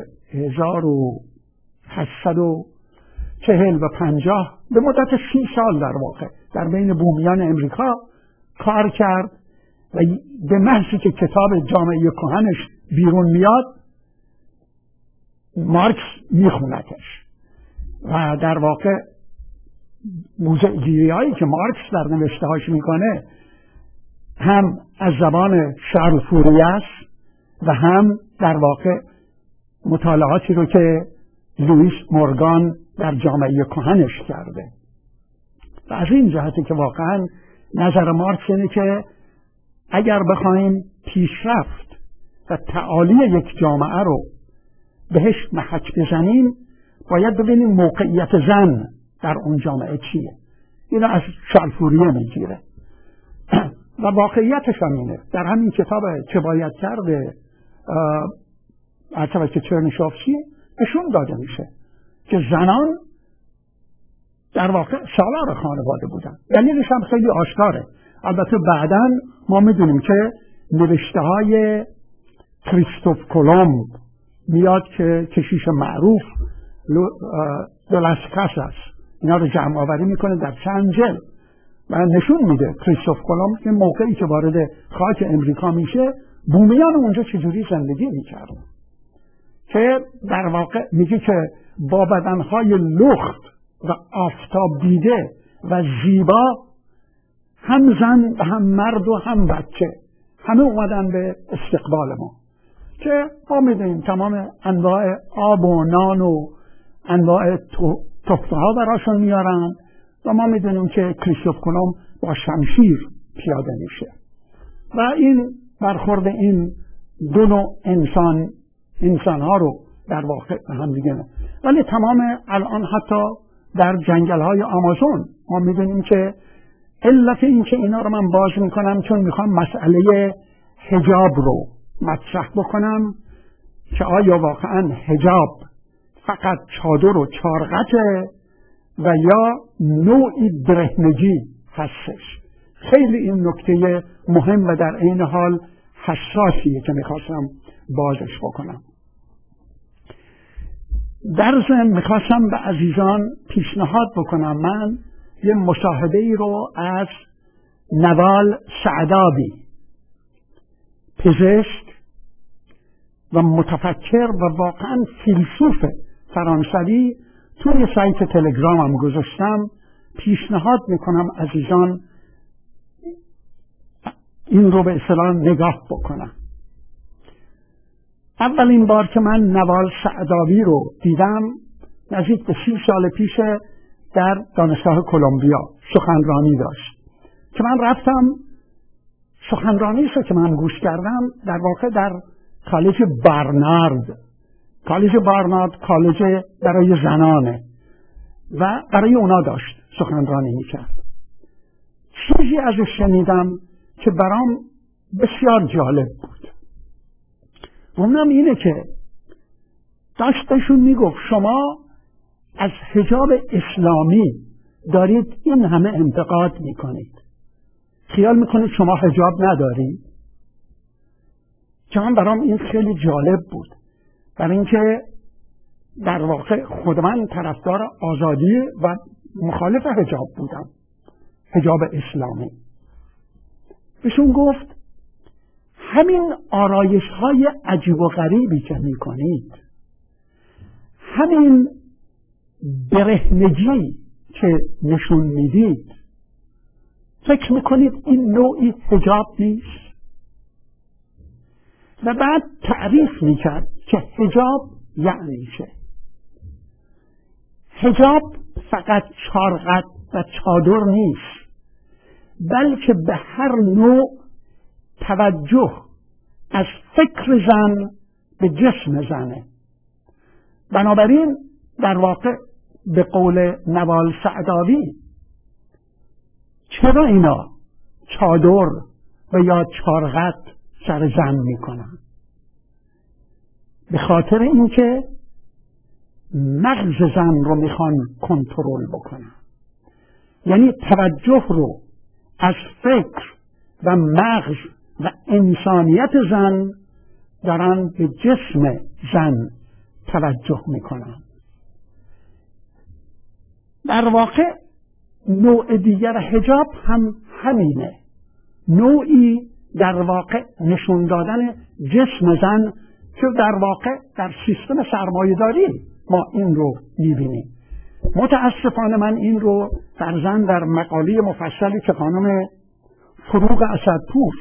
1840 و 50 به مدت 30 سال در واقع در بین بومیان امریکا کار کرد و به محضی که کتاب جامعه کهنش بیرون میاد مارکس میخونتش و در واقع موضوعگیری هایی که مارکس در نوشته هاش میکنه هم از زبان شارل فوریه است و هم در واقع مطالعاتی رو که لوئیس مورگان در جامعه کهنش کرده. و از این جهتی که واقعا نظر مارکس اینه که اگر بخوایم پیشرفت و تعالی یک جامعه رو بهش محک بزنیم باید ببینیم موقعیت زن در اون جامعه چیه. اینو از شارل فوریه میگیره و واقعیتش هم اینه. در همین کتاب چه باید کرده از چرنیشافسکی نشون داده میشه که زنان در واقع سالار خانواده بودن. دلیلش هم خیلی آشکاره. البته بعداً ما میدونیم که نوشته های کریستوف کلمب میاد که کشیش معروف دولاسکاس است، اینا رو جمع آوری میکنه در چند جلد و نشون میده کریستوف کلمب که موقعی که وارد خاک امریکا میشه بومیان اونجا چجوری زندگی میکردن، که در واقع میگه که با بدنهای لخت و آفتاب دیده و زیبا هم زن و هم مرد و هم بچه همه اومدن به استقبال ما، که ما میدونیم تمام انواع آب و نان و انواع تحفه ها براشون میارن و ما میدونیم که کریستوف کلمب با شمشیر پیاده میشه و این برخورد این دو نوع انسان ها رو در واقع به هم میگن. ولی تمام الان حتی در جنگل های آمازون ما میدونیم که علت این که اینا رو من باز میکنم چون میخوام مسئله حجاب رو مطرح بکنم که آیا واقعا حجاب فقط چادر و چارقته و یا نوعی برهنگی هستش. خیلی این نکته مهم و در عین حال حساسیه که میخواستم بازش بکنم. در ضمن میخواستم به عزیزان پیشنهاد بکنم من یه مصاحبه ای رو از نوال سعدابی، پزشک و متفکر و واقعا فیلسوف فرانسوی، توی سایت تلگرامم گذاشتم. پیشنهاد میکنم عزیزان این رو به اصطلاح نگاه بکنم. اولین بار که من نوال سعدابی رو دیدم نزدیک به 30 سال پیش در دانشگاه کلمبیا سخنرانی داشت که من رفتم سخنرانیش رو که من گوش کردم در واقع در کالج بارنارد کالج برای زنانه و برای اونا داشت سخنرانی میکرد. چیزی ازش شنیدم که برام بسیار جالب بود. اونم اینه که داشتشون میگفت شما از حجاب اسلامی دارید این همه انتقاد میکنید، خیال میکنید شما حجاب ندارید؟ که من برام این خیلی جالب بود، برای اینکه در واقع خود من طرفدار آزادی و مخالف حجاب بودم، حجاب اسلامی. بهشون گفت همین آرایش های عجیب و غریبی که میکنید، همین برهنگی که نشون میدید، فکر میکنید این نوعی حجاب نیست؟ و بعد تعریف میکرد که حجاب یعنی چه. حجاب فقط چارقد و چادر نیست، بلکه به هر نوع توجه از فکر زن به جسم زنه. بنابراین در واقع به قول نوال سعداوی چرا اینا چادر و یا چارقد سر زن میکنن؟ به خاطر اینکه مغز زن رو میخوان کنترل بکنن، یعنی توجه رو از فکر و مغز و انسانیت زن دارن به جسم زن توجه میکنن. در واقع نوع دیگر حجاب هم همینه، نوعی در واقع نشون دادن جسم زن که در واقع در سیستم سرمایه‌داری ما این رو میبینیم. متاسفانه من این رو فرضاً در مقاله مفصلی که خانم فروغ اسدپور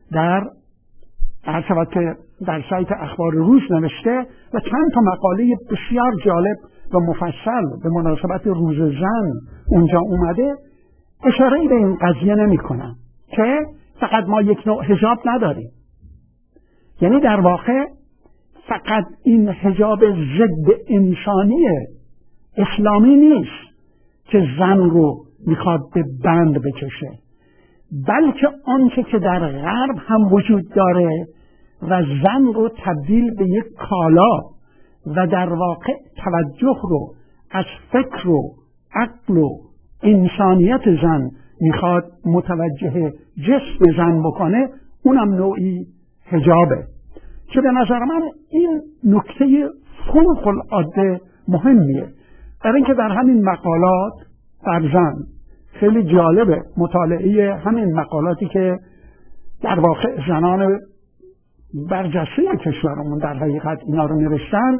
در سایت اخبار روز نوشته و چند تا مقاله بسیار جالب و مفصل به مناسبت روز زن اونجا اومده، اشاره به این قضیه نمی کنم که فقط ما یک نوع حجاب نداریم. یعنی در واقع فقط این حجاب ضد انسانی اسلامی نیست که زن رو میخواد به بند بکشه، بلکه آنچه که در غرب هم وجود داره و زن رو تبدیل به یک کالا و در واقع توجه رو از فکر و عقل و انسانیت زن میخواد متوجه جسم زن بکنه، اونم نوعی حجابه که به نظر من این نکته فوق العاده مهمیه. برای اینکه در همین مقالات فرزن خیلی جالبه مطالعه همین مقالاتی که در واقع زنان برجسته کشورمون در حقیقت اینا رو نوشتن،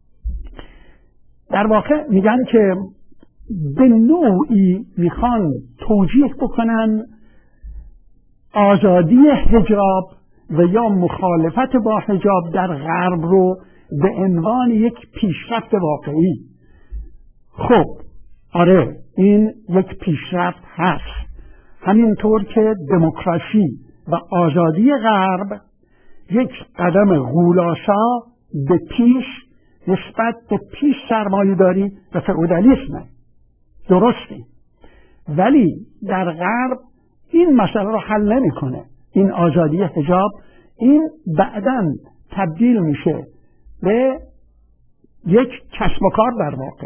در واقع میگن که به نوعی میخوان توجیه بکنن آزادی حجاب و یا مخالفت با حجاب در غرب رو به عنوان یک پیشرفت واقعی. خب آره، این یک پیشرفت هست، همینطور که دموکراسی و آزادی غرب یک قدم غولاسا به پیش نسبت به پیش سرمایه‌داری و فئودالیسم، درسته، ولی در غرب این مسئله رو حل نمی‌کنه. این آزادی حجاب این بعداً تبدیل میشه به یک کسب و کار. در واقع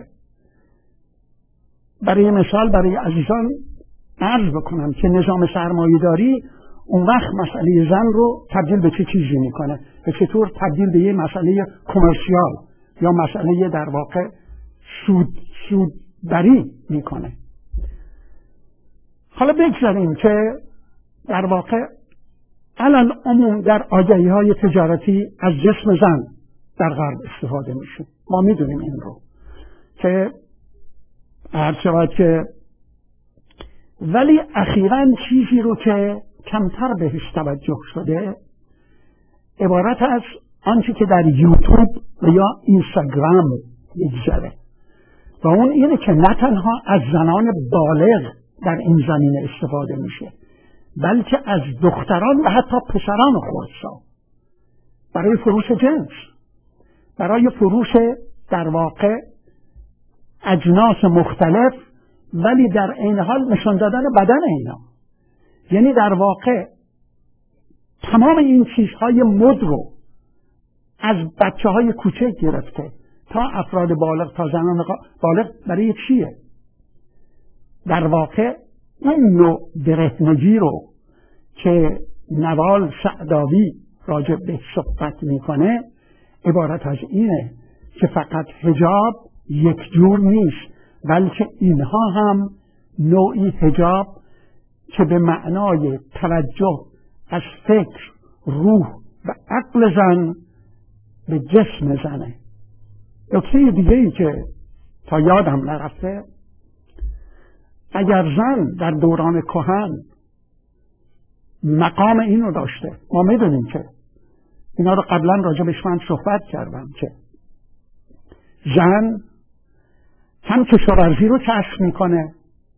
برای مثال برای عزیزان عرض بکنم که نظام سرمایه‌داری اون وقت مسئله زن رو تبدیل به چه چیزی میکنه، به چطور تبدیل به یه مسئله کمرسیال یا مسئله در واقع سودبری میکنه. حالا بگذاریم که در واقع الان عموم در آگهی های تجارتی از جسم زن در غرب استفاده میشه، ما میدونیم این رو که هر شود که، ولی اخیراً چیزی رو که کمتر بهش توجه شده عبارت از آنچه که در یوتیوب و یا اینستاگرام میگذره و اون اینه که نه تنها از زنان بالغ در این زمینه استفاده میشه، بلکه از دختران و حتی پسران خردسال برای فروش جنس، برای فروش در واقع اجناس مختلف، ولی در این حال نشان دادن بدن اینا. یعنی در واقع تمام این چیزهای مد رو از بچه های کوچک گرفته تا افراد بالغ تا زنان بالغ برای چیه؟ در واقع این نوع برهنگی رو که نوال سعداوی راجع به صحبت میکنه عبارت از اینه که فقط حجاب یک جور نیست، بلکه اینها هم نوعی حجاب که به معنای توجه از فکر، روح و عقل زن به جسم زنه. نکته دیگه‌ای که تا یادم نرفته، اگر زن در دوران کهن مقام اینو داشته، ما میدونیم که اینا رو قبلا راجبش من صحبت کردم که زن هم کشاورزی رو کشف میکنه،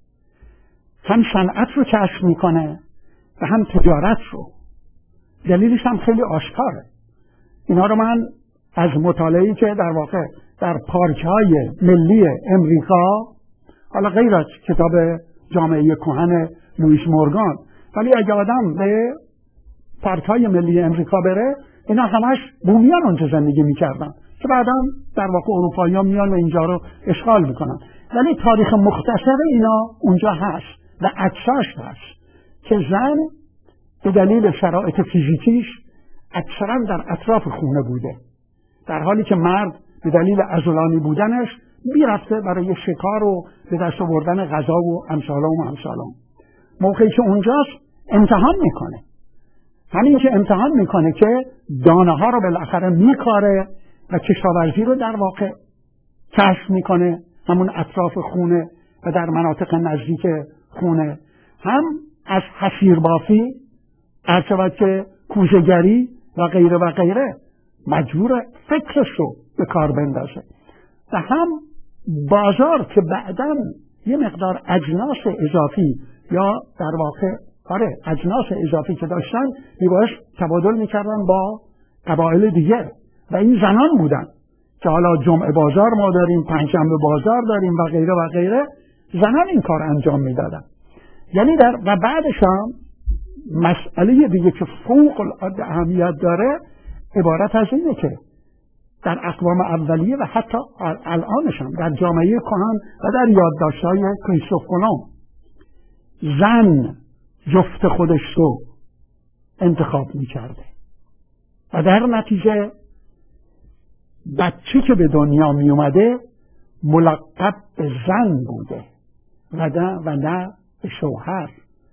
هم صنعت رو کشف میکنه و هم تجارت رو. دلیلش هم خیلی آشکاره. اینا رو من از مطالعه‌ای که در واقع در پارک‌های ملی امریکا، حالا غیر از کتاب جامعه کهن لوئیس مورگان، ولی اگه آدم به پارک‌های ملی امریکا بره، اینا همش بومیان اونجا زندگی میکردن که بعدا در واقع اروپایی‌ها میان و اینجا رو اشغال میکنن. ولی تاریخ مختصر اینا اونجا هست و عکساش هست که زن به دلیل شرایط فیزیکیش اکثرا در اطراف خونه بوده، در حالی که مرد به دلیل عضلانی بودنش میرفته برای شکار و به دست آوردن غذا و امثالهم. موقعی که اونجاست امتحان میکنه، همین که امتحان میکنه که دانه ها رو بالاخره میکاره و کشاورزی رو در واقع کشف میکنه، همون اطراف خونه و در مناطق نزدیک خونه، هم از حصیربافی، عرض که کوزه‌گری و غیره و غیره مجبور فکرش رو به کار بندازه، و هم بازار که بعداً یه مقدار اجناس اضافی یا در واقع اجناس اضافی که داشتن میباش تبادل میکردن با قبایل دیگه و این زنان بودن که حالا جمعه بازار ما داریم، پنجشنبه بازار داریم و غیره و غیره، زنان این کار انجام میدادن. یعنی و بعدش هم مسئله دیگه که فوق العاده اهمیت داره عبارت از اینه که در اقوام اولیه و حتی الانش هم در جامعه کهن و در یادداشت‌های کریستوف کلمب، زن جفت خودش رو انتخاب می‌کرده و در نتیجه بچه که به دنیا می اومده ملقب به زن بوده و نه به شوهر.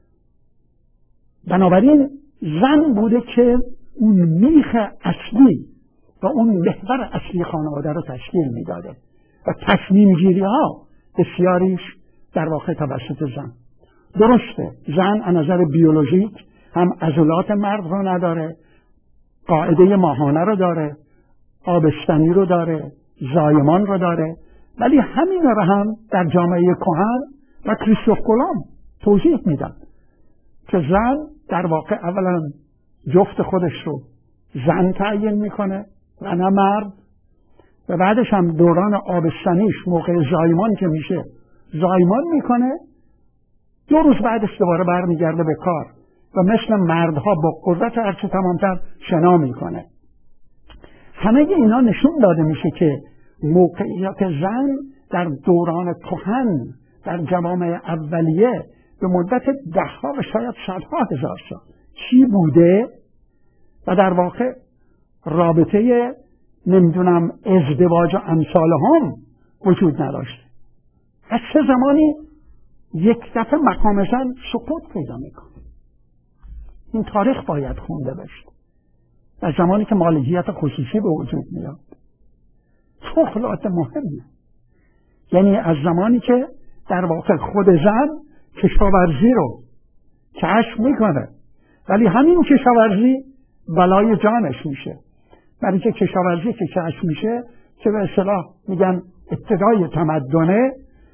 بنابراین زن بوده که اون میخ اصلی و اون محور اصلی خانواده رو تشکیل میداده و تصمیم گیری ها بسیاریش در واقع توسط زن. درسته زن از نظر بیولوژیک هم عضلات مرد رو نداره، قاعده ماهانه رو داره، آبستنی رو داره، زایمان رو داره، ولی همین رو هم در جامعه کهن و کریستوف کلمب توضیح میدن که زن در واقع اولا جفت خودش رو زن تعیین میکنه و نه مرد، و بعدش هم دوران آبستنیش موقع زایمان که میشه زایمان میکنه، 2 روز بعدش دوباره برمیگرده به کار و مثل مردها با قدرت هرچه تمامتر شنا میکنه. همه اینا نشون داده میشه که موقعیت زن در دوران کهن در جوامع اولیه به مدت 10 و شاید 100 هزار سال چی بوده و در واقع رابطه نمیدونم ازدواج و امثالهم وجود نداشته. از چه زمانی یک دفعه مقام زن سقوط پیدا میکنه. این تاریخ باید خونده بشه. از زمانی که مالکیت خصوصی به وجود میاد، فوق‌العاده مهمه. یعنی از زمانی که در واقع خود زن کشاورزی رو کشف میکنه، ولی همین کشاورزی بلای جانش میشه، برای که کشاورزی که کشف میشه که به اصطلاح میگن ابتدای تمدنه،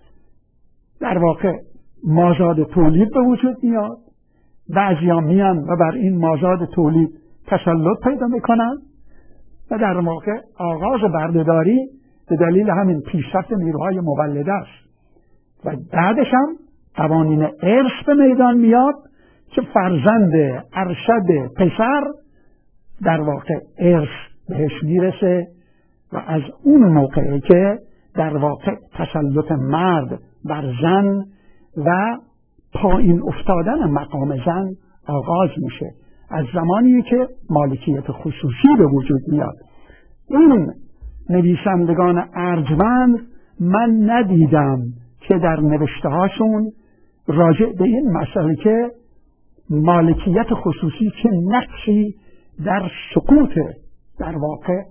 در واقع مازاد تولید به وجود میاد، بعضیا میان و بر این مازاد تولید تسلط پیدا میکنن و در واقع آغاز بردهداری به دلیل همین پیشرفت نیروهای مولده است و بعدش هم قوانین ارث به میدان میاد که فرزند ارشد پسر در واقع ارث بهش میرسه و از اون موقعی که در واقع تسلط مرد بر زن و پایین افتادن مقام زن آغاز میشه، از زمانی که مالکیت خصوصی به وجود میاد. این نویسندگان ارجمند من ندیدم که در نوشته هاشون راجع به این مسئله که مالکیت خصوصی که نقشی در سقوط در واقع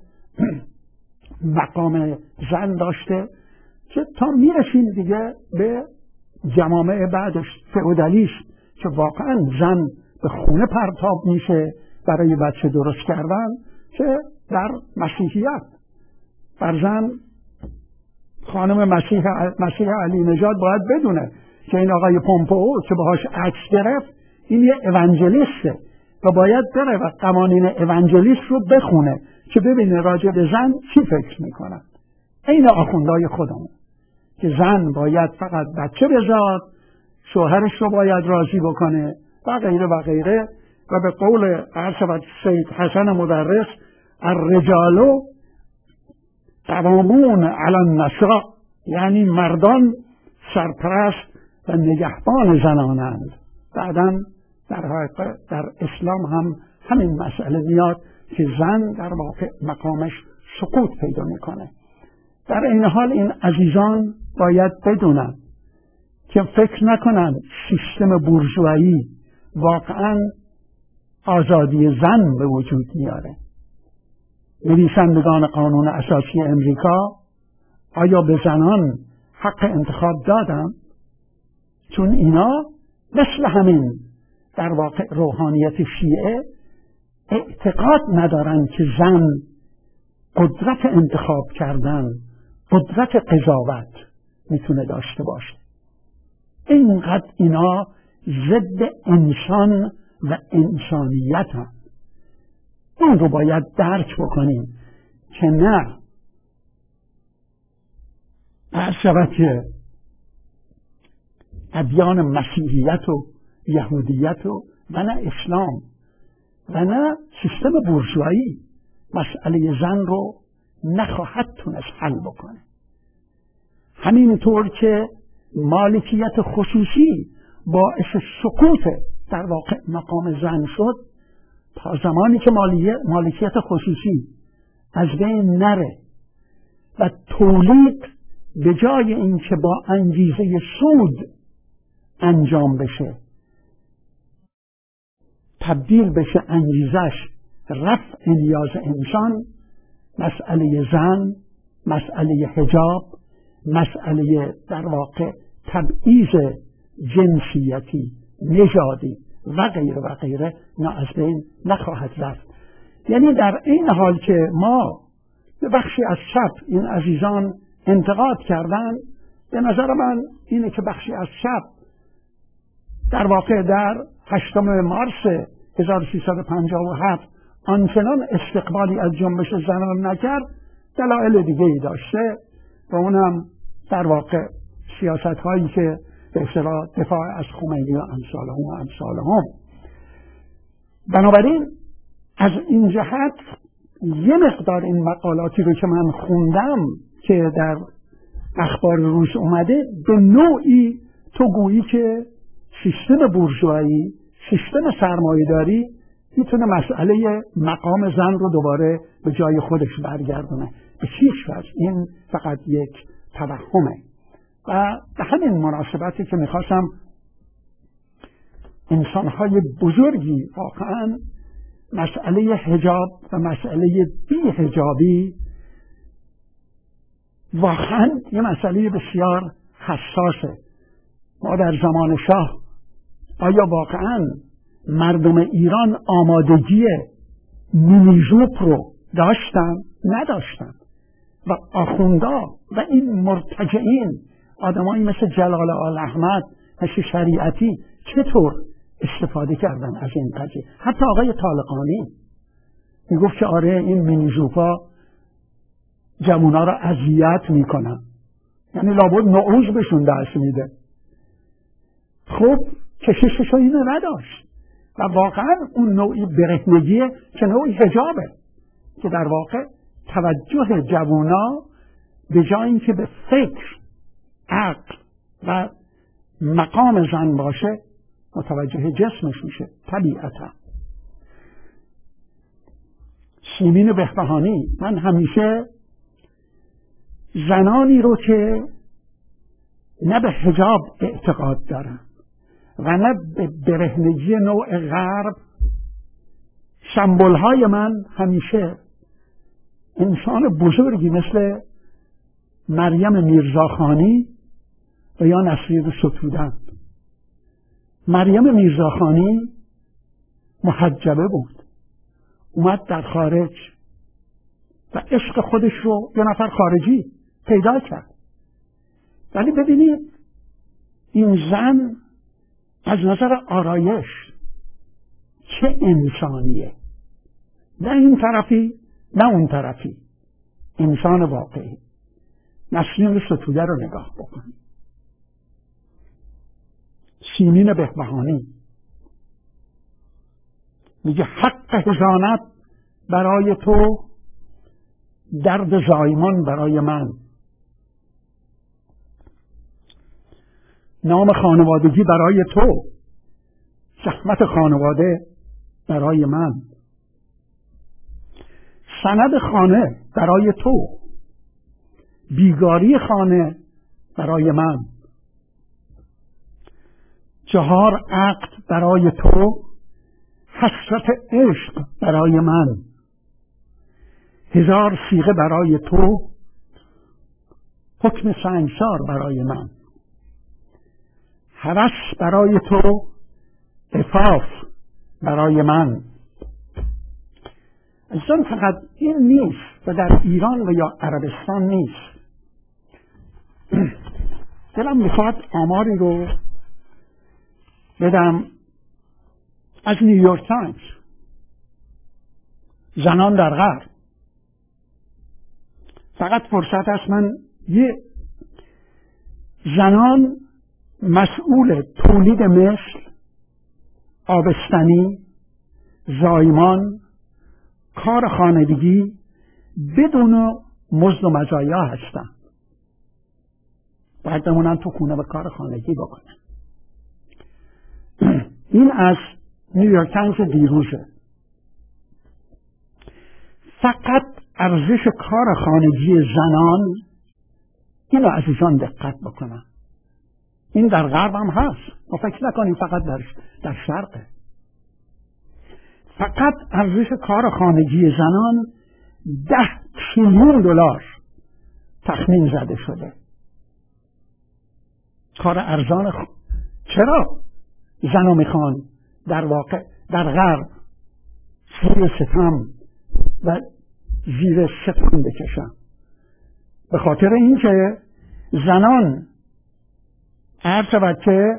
مقام زن داشته، که تا میرسیم دیگه به جوامع بعدش فئودالیسم که واقعا زن به خونه پرتاب میشه برای بچه درست کردن، که در مسیحیت بر زن خانم مسیح علی نژاد باید بدونه که این آقای پومپئو که باهاش عکس گرفت این یه اونجلیسته و باید بره و قوانین اونجلیست رو بخونه که ببینه راجع به زن چی فکر میکنن. این آخوندهای خودمون که زن باید فقط بچه بزاد، شوهرش رو باید راضی بکنه و غیره و غیره. و به قول عرض سید حسن مدرس الرجال قوامون علی النساء، یعنی مردان سرپرست و نگهبان زنانند. بعداً در اسلام هم همین مسئله میاد که زن در واقع مقامش سقوط پیدا میکنه. در این حال این عزیزان باید بدونن که فکر نکنن سیستم بورژوایی واقعاً آزادی زن به وجود میاره. نویسندگان قانون اساسی امریکا آیا به زنان حق انتخاب دادن؟ چون اینا مثل همین در واقع روحانیت شیعه اعتقاد ندارن که زن قدرت انتخاب کردن، قدرت قضاوت میتونه داشته باشه. اینقدر اینا ضد انسان و انسانیت هم. این رو باید درک بکنیم که نه شود که ادیان مسیحیت و یهودیت و نه اسلام و نه سیستم بورژوایی مسئله زن رو نخواهد تونست حل بکنه. همینطور که مالکیت خصوصی باعث سقوط در واقع مقام زن شد، تا زمانی که مالکیت خصوصی از بین نره و تولید به جای اینکه با انگیزه سود انجام بشه تبدیل بشه انگیزش رفع نیاز انسان، مسئله زن، مسئله حجاب، مسئله در واقع تبعیض جنسیتی، نژادی و غیره و غیره از بین نخواهد رفت. یعنی در این حال که ما به بخشی از چپ این عزیزان انتقاد کردن، به نظر من اینه که بخشی از چپ در واقع در 8 مارس 1357 آنچنان استقبالی از جنبش زنان نکرد، دلایل دیگه ای داشته و اونم در واقع سیاست هایی که به اصطلاح دفاع از خمینی و امثالهم. بنابراین از این جهت یه مقدار این مقالاتی رو که من خوندم که در اخبار روز اومده، به نوعی تو گویی که سیستم بورژوایی، سیستم سرمایه‌داری میتونه مسئله مقام زن رو دوباره به جای خودش برگردونه. به هیچ وجه این فقط یک توهمه. و به همین مناسبتی که میخواستم انسانهای بزرگی واقعا مسئله حجاب و مسئله بی حجابی واقعا یه مسئله بسیار حساسه. ما در زمان شاه آیا واقعا مردم ایران آمادگی مینیژوب رو داشتن؟ نداشتن. و آخوندا و این مرتجعین آدمایی مثل جلال آل احمد، مثل شریعتی چطور استفاده کردن از این قضیه؟ حتی آقای طالقانی میگفت که آره این مینیژوبا جوونا رو اذیت میکنن، یعنی لابد نعوذ بهشون دست میده. خب کششش اینو نداشت و واقعا اون نوعی برهنگیه که نوعی حجابه که در واقع توجه جوونا به جای اینکه به فکر، عقل و مقام زن باشه متوجه جسمش میشه طبیعتا. سیمین بهبهانی، من همیشه زنانی رو که نه به حجاب اعتقاد دارن و نه به برهنگی نوع غرب، سمبول‌های من همیشه انسان بزرگی مثل مریم میرزاخانی و یا نصیر ستودن. مریم میرزاخانی محجبه بود، اومد در خارج و عشق خودش رو یه نفر خارجی پیدا کرد. ولی ببینید این زن از نظر آرایش چه انسانیه، نه این طرفی نه اون طرفی، انسان واقعی. نسرین ستوده رو نگاه بکنید. سیمین بهبهانی میگه حق حضانت برای تو، درد زایمان برای من، نام خانوادگی برای تو، زحمت خانواده برای من، سند خانه برای تو، بیگاری خانه برای من، چهار عقد برای تو، حسرت عشق برای من، هزار صیغه برای تو، حکم سنگسار برای من، هوس برای تو، عفاف برای من. اصلا فقط این نیست و در ایران و یا عربستان نیست. دلم میخواد آماری رو بدم از نیویورک تایمز، زنان در غرب. فقط فرصت است من زنان مسئول تولید مثل، آبستنی، زایمان، کار خانگی بدون مزد و مزایا هستن. باید بمونن تو خونه و کار خانگی بکنن. این از نیویورک تایمز دیروزه. فقط ارزش کار خانگی زنان، اینو عزیزان دقت بکنن، این در غرب هم هست. ما فکر نکنیم فقط در شرقه. فقط ارزش کار خانگی زنان 10 تریلیون دلار تخمین زده شده. کار ارزان چرا زنو میخوان در واقع در غرب زیر ستم و زیر ستم بکشن؟ به خاطر اینکه زنان عرض شود که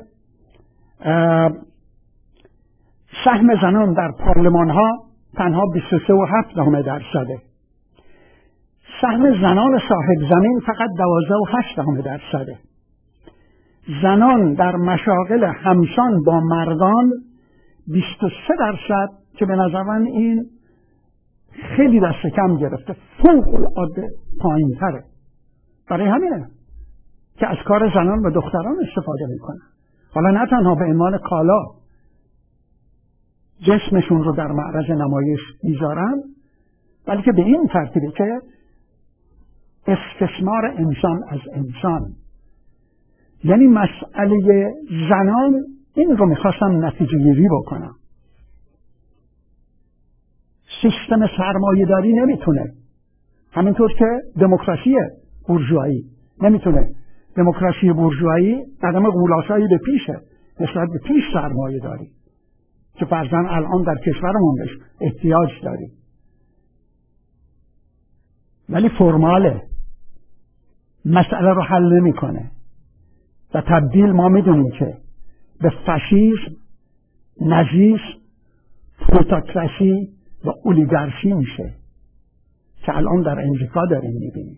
سهم زنان در پارلمان ها تنها 23.7%. سهم زنان صاحب زمین فقط 12.8%. زنان در مشاغل همسان با مردان 23%، که به نظر من این خیلی دست کم گرفته، فوق العاده پایین تره. برای همینه که از کار زنان و دختران استفاده میکنن. حالا نه تنها به عنوان کالا جسمشون رو در معرض نمایش میذارن، بلکه به این ترتیبه که استثمار انسان از انسان. یعنی مسئله زنان این رو میخواستم نتیجه گیری بکنم. سیستم سرمایه داری نمیتونه، همینطور که دموکراسی بورژوایی نمیتونه. دموکراسی بورژوایی قدم غولاسایی به پیشه نسبت به پیش سرمایه داری که فرضاً الان در کشورمون بهش احتیاج داریم، ولی فرماله، مسئله رو حل نمیکنه و تبدیل ما میدونیم که به فاشیسم، نازیسم، پلوتوکراسی و اولیگارشی میشه که الان در امریکا داریم میبینیم.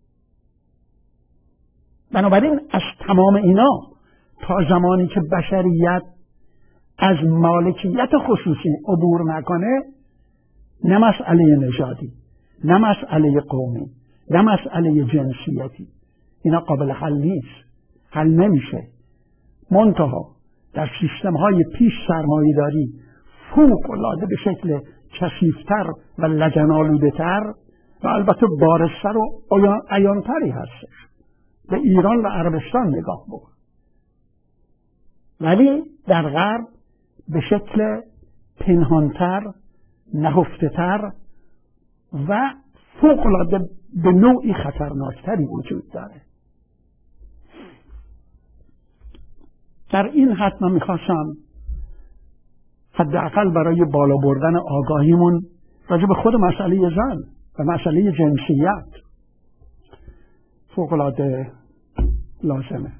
بنابراین از تمام اینا تا زمانی که بشریت از مالکیت خصوصی عبور نکنه، نه مسئله نژادی، نه مسئله قومی، نه مسئله جنسیتی، اینا قابل حل نیست، حل نمیشه. منتها در سیستم های پیش سرمایه داری فوق العاده به شکل کثیفتر و لجن‌آلوده تر و البته بارزتر و عیانتری هستش. به ایران و عربستان نگاه بکن. ولی در غرب به شکل پنهانتر، نهفته‌تر و فوق العاده به نوعی خطرناکتری وجود داره. در این حد من میخواستم حداقل برای بالا بردن آگاهیمون راجع به خود مسئله زن و مسئله جنسیت فوق‌العاده لازمه.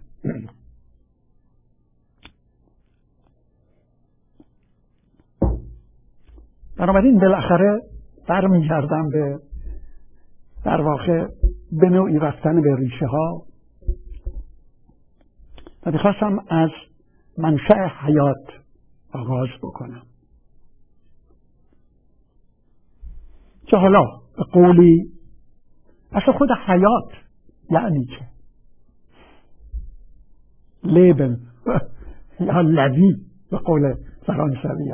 بنابراین بالاخره برمیگردم به در واقع به نوعی رفتن به ریشه ها و میخواستم از منشأ حیات آغاز بکنم که حالا به قولی اصلا خود حیات یعنی چه؟ لیبن یا لوی به قول فرانسوی.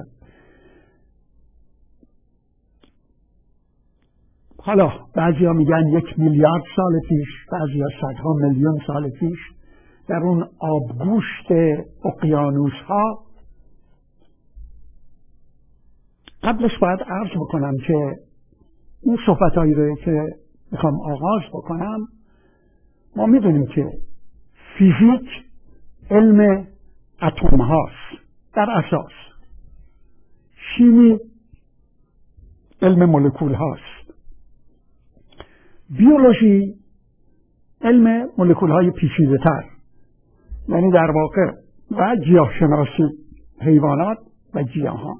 حالا بعضی ها میگن 1 میلیارد سال پیش، بعضی ها 100 میلیون سال پیش در اون آبگوشت اقیانوس ها. قبلش باید عرض بکنم که این صحبتهایی رو که میخوام آغاز بکنم، ما میدونیم که فیزیک علم اتم هاست در اساس، شیمی علم مولکول هاست، بیولوژی علم مولکول های پیچیده تر، یعنی در واقع و گیاهشناسی حیوانات و گیاهان.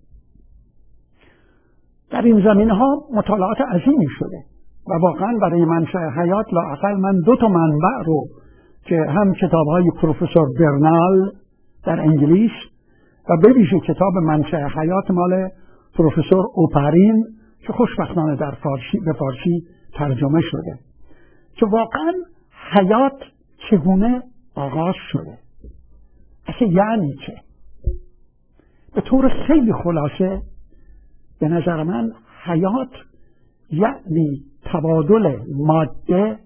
در این زمینه ها مطالعات عظیمی شده و واقعا برای منشأ حیات لااقل من 2 منبع رو که هم کتاب های پروفسور برنال در انگلیس و به ویژه کتاب منشأ حیات مال پروفسور اوپارین که خوشبختانه در به فارسی ترجمه شده، که واقعا حیات چگونه آغاز شده، اصلا یعنی چه. به طور خیلی خلاصه به نظر من حیات یعنی تبادل ماده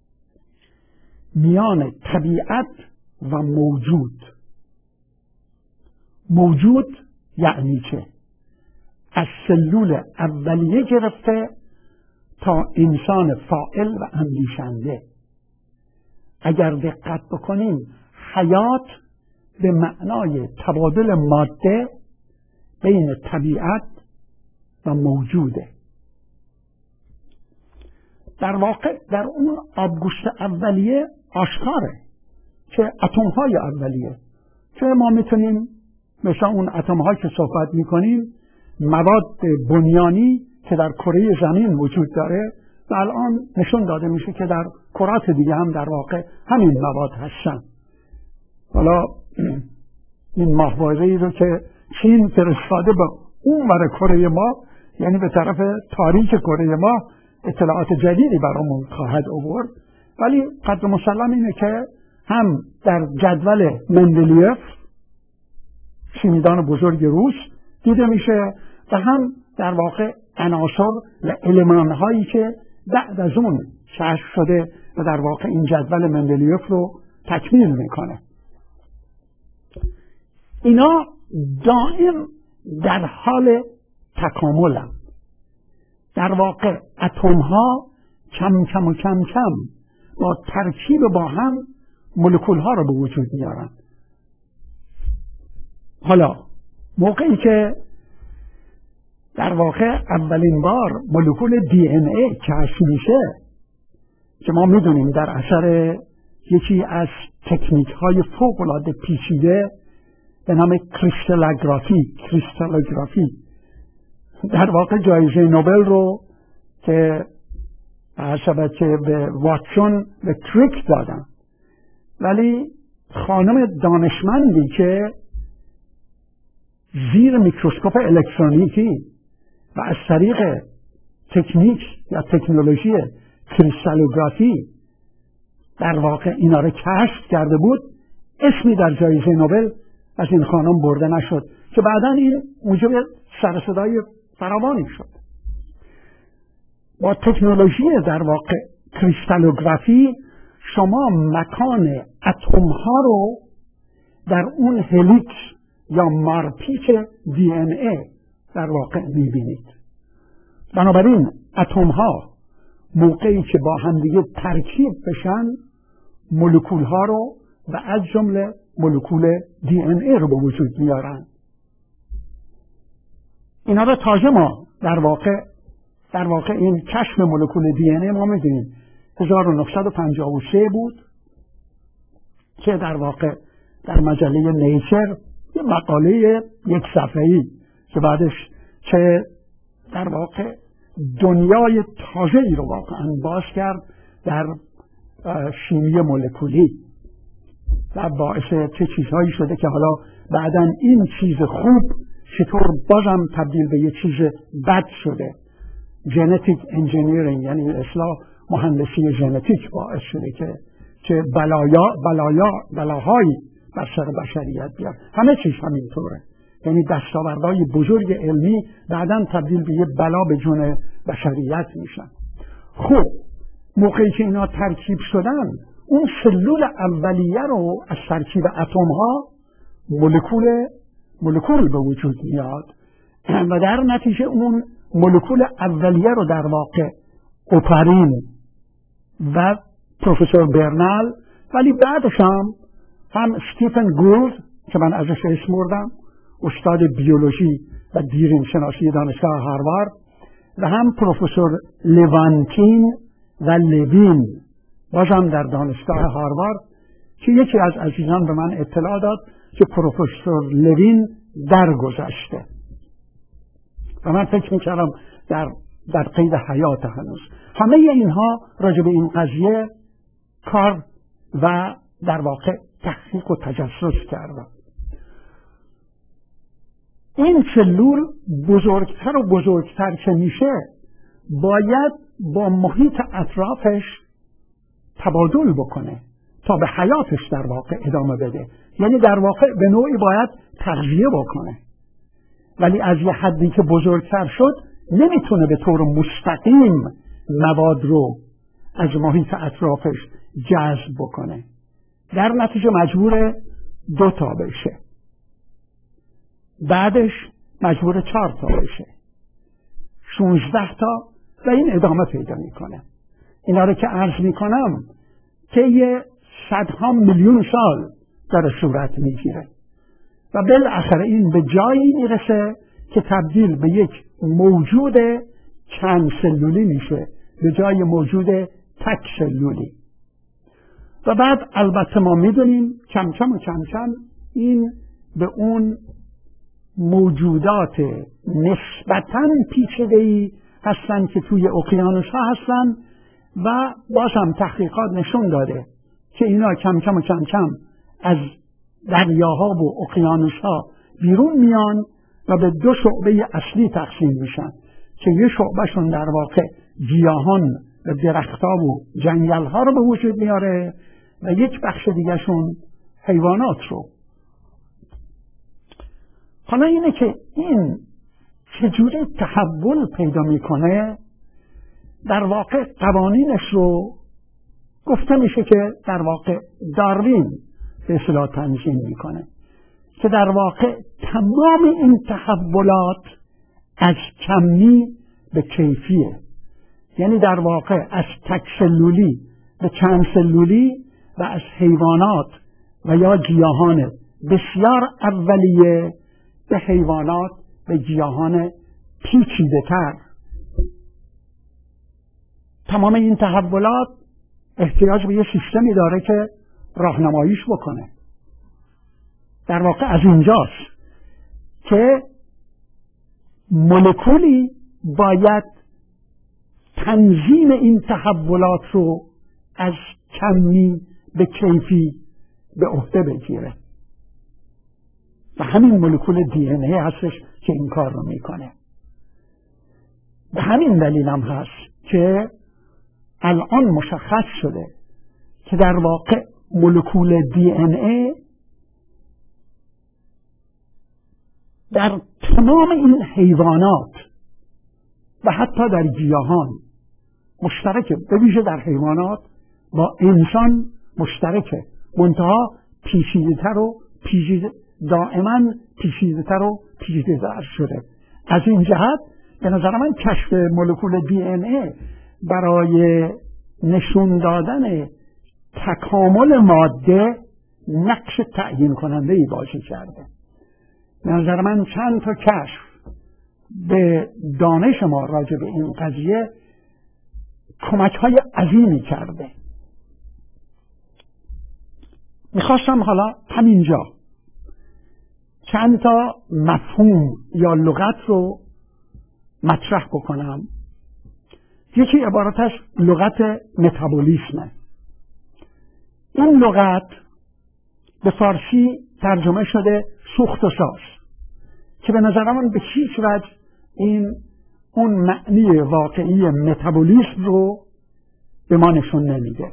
میان طبیعت و موجود. موجود یعنی چه؟ از سلول اولیه گرفته تا انسان فاعل و اندیشنده. اگر دقت بکنیم حیات به معنای تبادل ماده بین طبیعت و موجوده. در واقع در اون آبگوشت اولیه آشکاره که اتم های اولیه که ما میتونیم مثلا اون اتم های که صحبت میکنیم مواد بنیانی که در کره زمین وجود داره و الان نشون داده میشه که در کرات دیگه هم در واقع همین مواد هستن. حالا این ماهواره‌ای رو که چین فرستاده به اون ور کره ما، یعنی به طرف تاریک کره ما، اطلاعات جدیدی برامون خواهد آورد، ولی قدر مسلم اینه که هم در جدول مندلیف شیمیدان بزرگ روس دیده میشه و هم در واقع عناصر و المان هایی که بعد از اون کشف شده و در واقع این جدول مندلیف رو تکمیل میکنه. اینا دائم در حال تکاملن. در واقع اتم ها کم کم با ترکیب با هم مولکول ها رو به وجود میارن. حالا موقعی که در واقع اولین بار مولکول دی ان ای کشف میشه که ما میدونیم در اثر یکی از تکنیک های فوق العاده پیچیده به نام کریستالوگرافی در واقع جایزه نوبل رو که حسب که به واتسون و کریک دادن، ولی خانم دانشمندی که زیر میکروسکوپ الکترونیکی و از طریق تکنیک یا تکنولوژی کریستالوگرافی در واقع اینا رو کشف کرده بود، اسمی در جایزه نوبل از این خانم برده نشد که بعداً این موجب سر صدای فراوانی شد. با تکنولوژی در واقع کریستالوگرافی شما مکان اتم ها رو در اون هلیکس یا مارپیچ دی ان ای در واقع میبینید. بنابراین اتم ها موقعی که با همدیگه ترکیب بشن مولکول ها رو و از جمله مولکول دی ان ای رو به وجود میارن. اینا رو تازه ما در واقع در واقع این کشف مولکول دی ان ای ما می‌دونیم 1953 بود که در واقع در مجله نیچر یه مقاله یک صفحه‌ای که بعدش چه در واقع دنیای تازه‌ای رو واقعا باز کرد در شیمی مولکولی و باعث چه چیزهایی شده که حالا بعداً این چیز خوب چطور بازم تبدیل به یه چیز بد شده. ژنتیک انجینیرینگ یعنی اصلاح مهندسی ژنتیک باعث شده که چه بلاهایی بر سر بشریت بیاد. همه چیز همینطوره، یعنی دستاوردهای بزرگ علمی بعداً تبدیل به یه بلا به جون بشریت میشن. خب موقعی که اینا ترکیب شدن، اون سلول اولیه رو از ترکیب اتم ها مولکول به وجود میاد و در نتیجه اون مولکول اولیه رو در واقع اوپرین و پروفسور برنال، ولی بعدش هم استیفن گولد که من ازش اسم بردم، استاد بیولوژی و دیرین شناسی دانشگاه هاروارد، و هم پروفسور لوانتین و لوین بازم در دانشگاه هاروارد، که یکی از عزیزان به من اطلاع داد که پروفسور لوین درگذشته و من فکر میکردم در قید حیات هنوز. همه اینها راجع به این قضیه کار و در واقع تحقیق و تجسس کردن. این سلول بزرگتر و بزرگتر که میشه باید با محیط اطرافش تبادل بکنه تا به حیاتش در واقع ادامه بده، یعنی در واقع به نوعی باید تغذیه بکنه، ولی از یه حدی که بزرگتر شد نمیتونه به طور مستقیم مواد رو از محیط اطرافش جذب بکنه، در نتیجه مجبور 2 تا بشه، بعدش مجبور 4 تا بشه، 16 تا و این ادامه پیدا میکنه. اینا رو که عرض میکنم که یه صدها میلیون سال داره صورت میگیره و بالاخره این به جایی میرسه که تبدیل به یک موجود چند سلولی میشه به جای موجود تک سلولی. و بعد البته ما میدونیم کم کم این به اون موجودات نسبتاً پیچیده‌ای هستن که توی اقیانوس ها هستن و باز هم تحقیقات نشون داده که اینا کم کم از دریاها و اقیانوس ها بیرون میان و به 2 شعبه اصلی تقسیم میشن که یه شعبهشون در واقع گیاهان و درختها و جنگل ها رو به وجود میاره و یک بخش دیگه شون حیوانات رو. حالا اینه که این چجوری تحول پیدا میکنه، در واقع قوانینش رو گفته میشه که در واقع داروین به اصطلاح تنظیم میکنه که در واقع تمام این تحولات از کمی به کیفیه، یعنی در واقع از تک سلولی به چند سلولی و از حیوانات و یا گیاهان بسیار اولیه به حیوانات به گیاهان پیچیده تر. تمام این تحولات احتیاج به یه سیستمی داره که راهنماییش بکنه. در واقع از اینجاست که مولکولی باید تنظیم این تحولات رو از کمی به کیفی به عهده بگیره و همین مولکول دی ان ای هستش که این کار رو میکنه. به همین دلیل هم هست که الان مشخص شده که در واقع مولکول دی ان ای در تمام این حیوانات و حتی در گیاهان مشترکه، به ویژه در حیوانات با انسان مشترکه، منتها دائما پیچیده‌تر و پیچیده‌تر شده. از این جهت به نظر من کشف مولکول دی ان ای برای نشون دادن تکامل ماده نقش تعیین کننده‌ای بازی کرده. به نظر من چند تا کشف به دانش ما راجع به این قضیه کمک‌های عظیمی کرده. میخواستم حالا همینجا چند تا مفهوم یا لغت رو مطرح بکنم. یکی عبارتش لغت متابولیسمه. این لغت به فارسی ترجمه شده سوخت و ساز، که به نظر من به هیچ وجه اون معنی واقعی متابولیسم رو به ما نشون نمیده.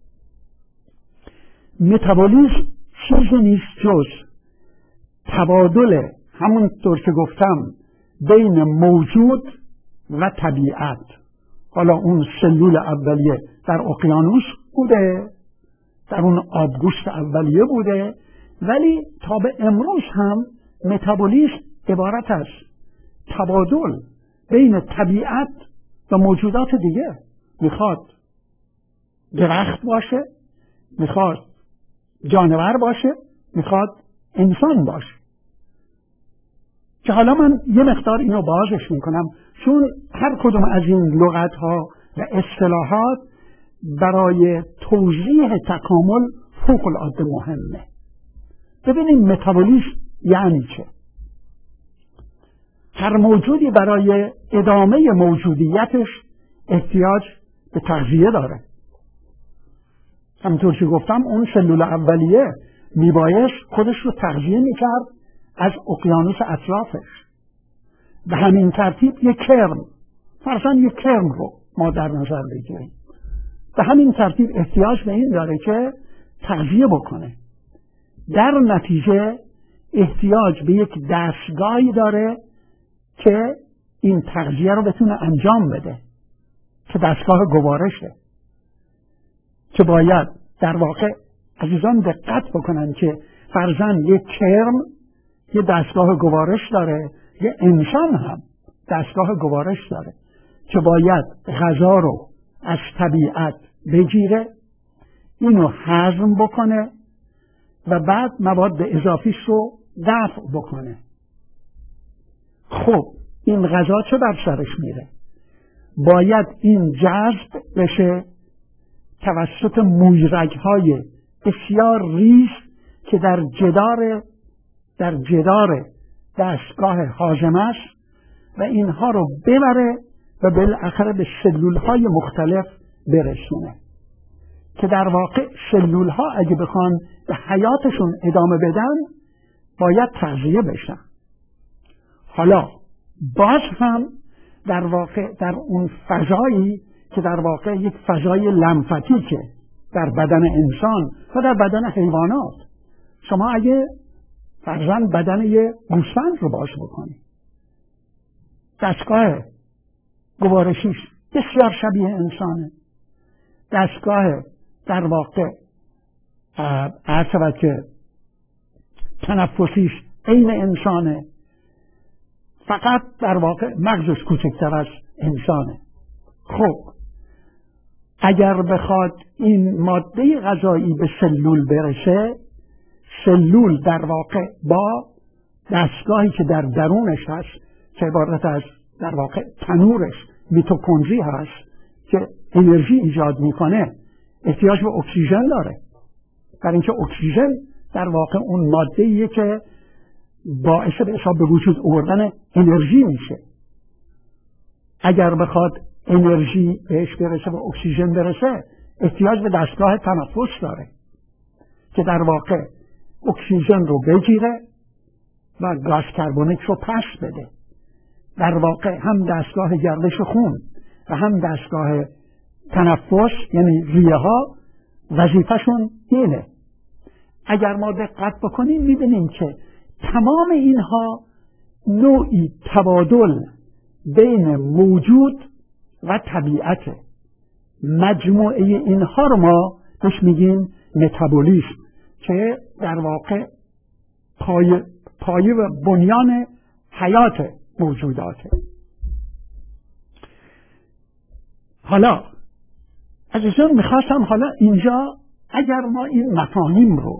متابولیسم چیزی نیست جز تبادل، همونطور که گفتم، بین موجود و طبیعت. حالا اون سلول اولیه در اقیانوس بوده، در اون آبگوشت اولیه بوده، ولی تا به امروز هم متابولیسم عبارت است تبادل بین طبیعت و موجودات دیگه. میخواد درخت باشه، میخواد جانور باشه، میخواد انسان باشه. که حالا من یه مقدار اینو بازش میکنم، چون هر کدوم از این لغت ها و اصطلاحات برای توضیح تکامل فوق العاده مهمه. ببینیم متابولیسم یعنی چه. هر موجودی برای ادامه موجودیتش احتیاج به تغذیه داره. همونطور که گفتم اون سلول اولیه میبایست خودش رو تغذیه میکرد از اقیانوس اطرافش. به همین ترتیب یک کرم، فرضاً یک کرم رو ما در نظر بگیریم، به همین ترتیب احتیاج به این داره که تغذیه بکنه. در نتیجه احتیاج به یک دستگاهی داره که این تغذیه رو بتونه انجام بده، که دستگاه گوارشه، که باید در واقع عزیزان دقت بکنن که فرضاً یک کرم یه دستگاه گوارش داره، یه انسان هم دستگاه گوارش داره که باید غذا رو از طبیعت بگیره، اینو هضم بکنه و بعد مواد اضافیش رو دفع بکنه. خب این غذا چه بر سرش میره؟ باید این جذب بشه توسط مویرگ‌های بسیار ریز که در جدار دستگاه هاضمه است و اینها رو ببره و بالاخره به سلول‌های مختلف برسونه، که در واقع سلول‌ها اگه بخوان به حیاتشون ادامه بدن باید تغذیه بشن. حالا باز هم در واقع در اون فضایی که در واقع یک فضای لمفاتیکه در بدن انسان و در بدن حیوانات، شما اگه فرضاً بدن یه گوسفند رو باز بکنید، دستگاه گوارشیش بسیار شبیه انسانه، دستگاه در واقع عرض شود که تنفسیش عین انسانه، فقط در واقع مغزش کوچکتر از انسانه. خب اگر بخواد این ماده غذایی به سلول برسه، سلول در واقع با دستگاهی که در درونش هست که عبارت از در واقع تنورش میتوکندری هست که انرژی ایجاد میکنه، احتیاج به اکسیژن داره، برای اینکه اکسیژن در واقع اون ماده‌ایه که باعث به حساب به وجود آوردن انرژی میشه. اگر بخواد انرژی بهش برسه و اکسیژن برسه، احتیاج به دستگاه تنفس داره که در واقع اکسیژن رو بگیره و گاز کربونیک رو پس بده. در واقع هم دستگاه گردش خون و هم دستگاه تنفس یعنی ریه ها وظیفه‌شون اینه. اگر ما دقت بکنیم می‌بینیم که تمام اینها نوعی تبادل بین موجود و طبیعته. مجموعه اینها رو ما بهش میگیم متابولیسم، که در واقع پایه و بنیان حیات موجوداته. حالا عزیزان میخواستم حالا اینجا اگر ما این مفاهیم رو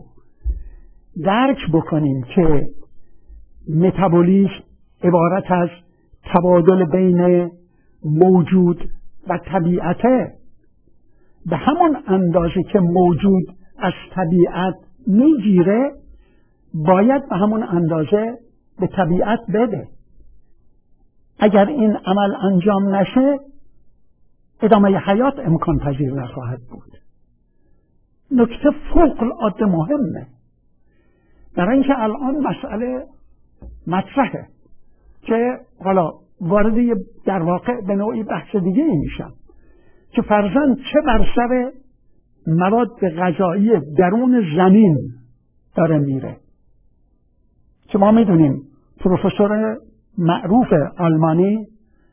درک بکنیم که متابولیسم عبارت از تبادل بین موجود و طبیعته، به همون اندازه که موجود از طبیعت میگیره باید به همون اندازه به طبیعت بده. اگر این عمل انجام نشه ادامه حیات امکان پذیر نخواهد بود. نکته فوق العاده مهمه، برای اینکه الان مسئله مطرحه که حالا وارد در واقع به نوعی بحث دیگه میشم که فرضاً چه بر سر مواد غذایی درون زمین داره میره، که ما میدونیم پروفسور معروف آلمانی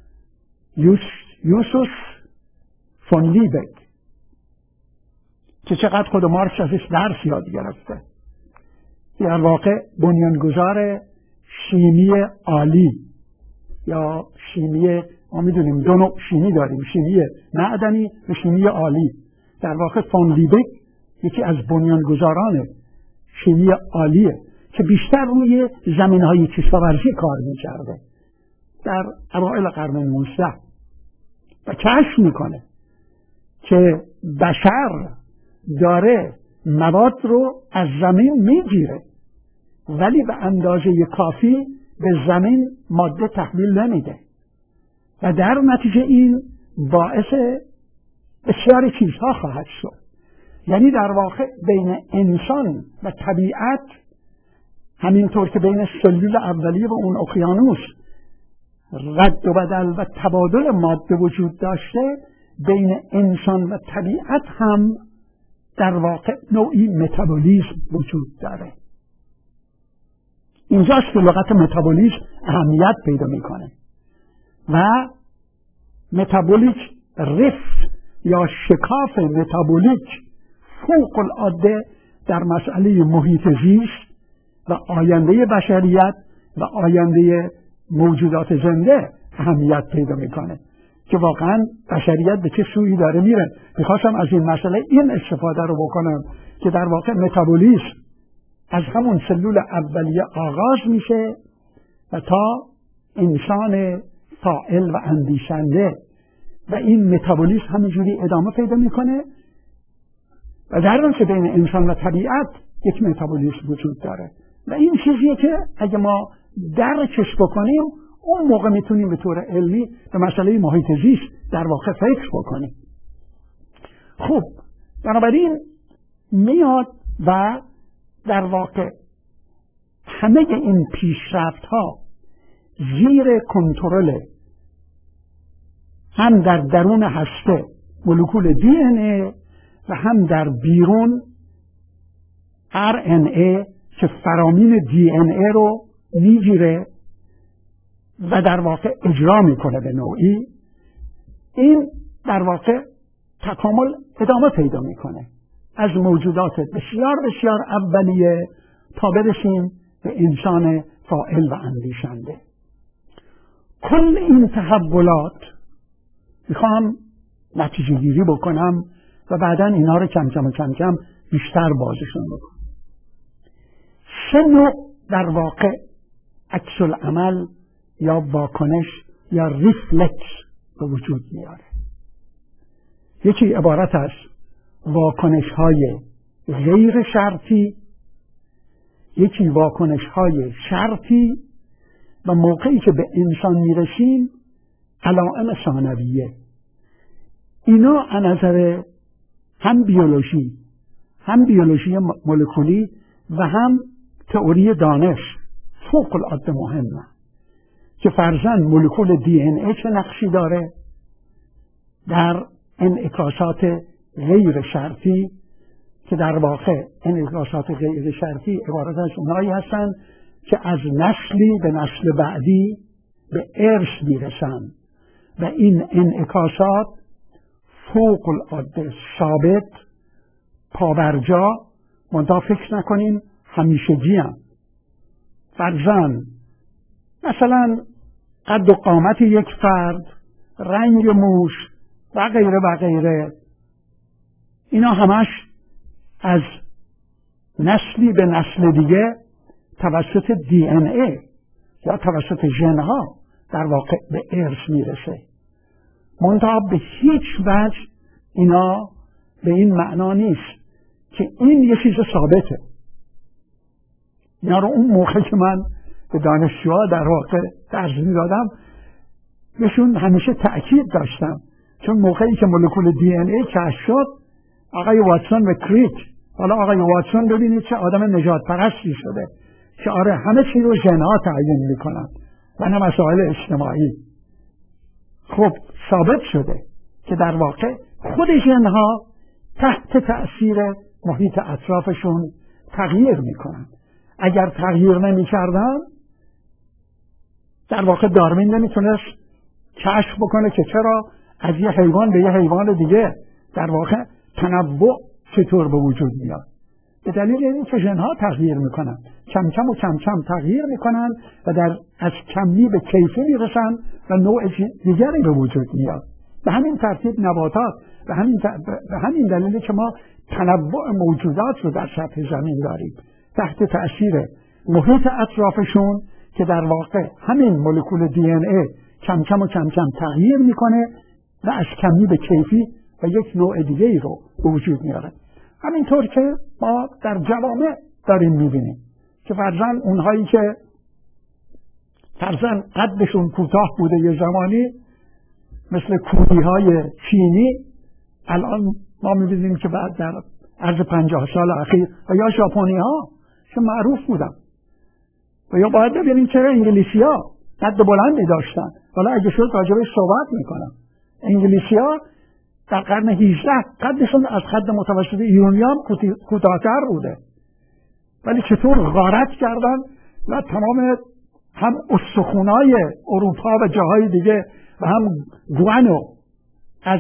یوسوس فون لیبگ که چقدر خود مارکس ازش درس یاد گرفته، در واقع بنیانگذار شیمی عالی یا شیمی، ما میدونیم دو نوع شیمی داریم، شیمی معدنی و شیمی عالی. در واقع فون لیبگ یکی از بنیانگذاران شیمی عالیه که بیشتر روی زمینهای کشاورزی کار میکرده در اوایل قرن 19 و کشف میکنه که بشر داره مواد رو از زمین میگیره ولی به اندازه کافی به زمین ماده تحویل نمیده و در نتیجه این باعث بسیاری چیزها خواهد شد. یعنی در واقع بین انسان و طبیعت، همینطور که بین سلول اولیه و اون اقیانوس رد و بدل و تبادل ماده وجود داشته، بین انسان و طبیعت هم در واقع نوعی متابولیسم وجود داره. اینجاست که لغت متابولیسم اهمیت پیدا میکنه و متابولیک ریفت یا شکاف متابولیک فوق العاده در مسئله محیط زیست و آینده بشریت و آینده موجودات زنده اهمیت پیدا میکنه که واقعا بشریت به چه سویی داره میره. میخواستم از این مسئله این استفاده رو بکنم که در واقع متابولیسم از همون سلول اولیه آغاز میشه و تا انسان فاعل و اندیشنده و این متابولیسم همینجوری ادامه پیدا میکنه و در اون که بین انسان و طبیعت یک متابولیسم وجود داره و این چیزیه که اگه ما درکش بکنیم اون موقع میتونیم به طور علمی به مسئله محیط زیست در واقع فکر بکنیم. خب بنابراین میاد و در واقع همه این پیشرفت ها زیر کنترل هم در درون هسته مولکول دی ان ای و هم در بیرون آر ان ای که فرامین دی ان ای رو میگیره و در واقع اجرا میکنه به نوعی، این در واقع تکامل ادامه پیدا میکنه از موجودات بسیار بسیار اولیه تا برسیم به انسان فاعل و اندیشنده. کل این تحولات میخوام نتیجه گیری بکنم و بعدا اینا رو کم کم بیشتر بازشون بکنم. 3 نوع در واقع عکس العمل یا واکنش یا ریفلکس به وجود میاره. یکی عبارت از واکنش های غیر شرطی، یکی واکنش های شرطی و موقعی که به انسان میرسیم علائم ثانویه. اینا از نظر هم بیولوژی مولکولی و هم تئوری دانش فوق العاده مهمه که فرضاً مولکول دی ان ای چه نقشی داره در انعکاسات غیر شرطی که در واقع انعکاسات غیر شرطی عبارت از اونایی هستن که از نسلی به نسل بعدی به ارث میرسن و این انعکاسات فوق العاده ثابت پابرجا منتها فکر نکنیم همیشگی هم. فرضاً مثلا قد و قامت یک فرد، رنگ موش و غیره و غیره، اینا همش از نسلی به نسل دیگه توسط دی ان ای یا توسط ژن‌ها در واقع به ارث میرسه. منتها به هیچ وجه اینا به این معنا نیست که این یه چیز ثابته. اینا رو اون موقع که من به دانشجوها در واقع درس میدادم بهشون همیشه تأکید داشتم، چون موقعی که مولکول دی ان ای کشف شد آقای واتسون و کریک، حالا آقای واتسون ببینید چه آدم نجات پرستی شده که آره همه چی رو ژن‌ها تعیین میکنن و نه مسائل اجتماعی. خب ثابت شده که در واقع خود ژن‌ها تحت تأثیر محیط اطرافشون تغییر میکنن. اگر تغییر نمیکردن در واقع داروین نمیتونست کشف بکنه که چرا از یه حیوان به یه حیوان دیگه در واقع تنوع چطور به وجود میاد. به دلیل این که ژن‌ها تغییر میکنن، کم کم و کم کم تغییر میکنن و از کمی به کیفی میرسن و نوع دیگری به وجود میاد. به همین ترتیب نباتات به همین دلیلی که ما تنوع موجودات رو در سطح زمین داریم تحت تأثیر محیط اطرافشون که در واقع همین مولکول دی ان ای کم کم و کم کم تغییر میکنه و از کمی به کیفی و یک نوع دیگه ای رو به وجود میاره. همینطور که ما در جوامع داریم میبینیم که فرضاً اونهایی که فرضاً قدشون کوتاه بوده یه زمانی مثل کولی‌های چینی، الان ما میبینیم که بعد در عرض 50 سال اخیر و یا ژاپنی‌ها که معروف بودن و یا باید ببینیم چرا انگلیسی‌ها قد بلندی داشتن. حالا اگه شد راجبش صحبت میکنم. انگلیسی‌ها در قرن 18 قدشون از قد متوسط ایرانیان کوتاه‌تر بوده، ولی چطور غارت کردن و تمام هم استخونای اروپا و جاهای دیگه و هم گوانو از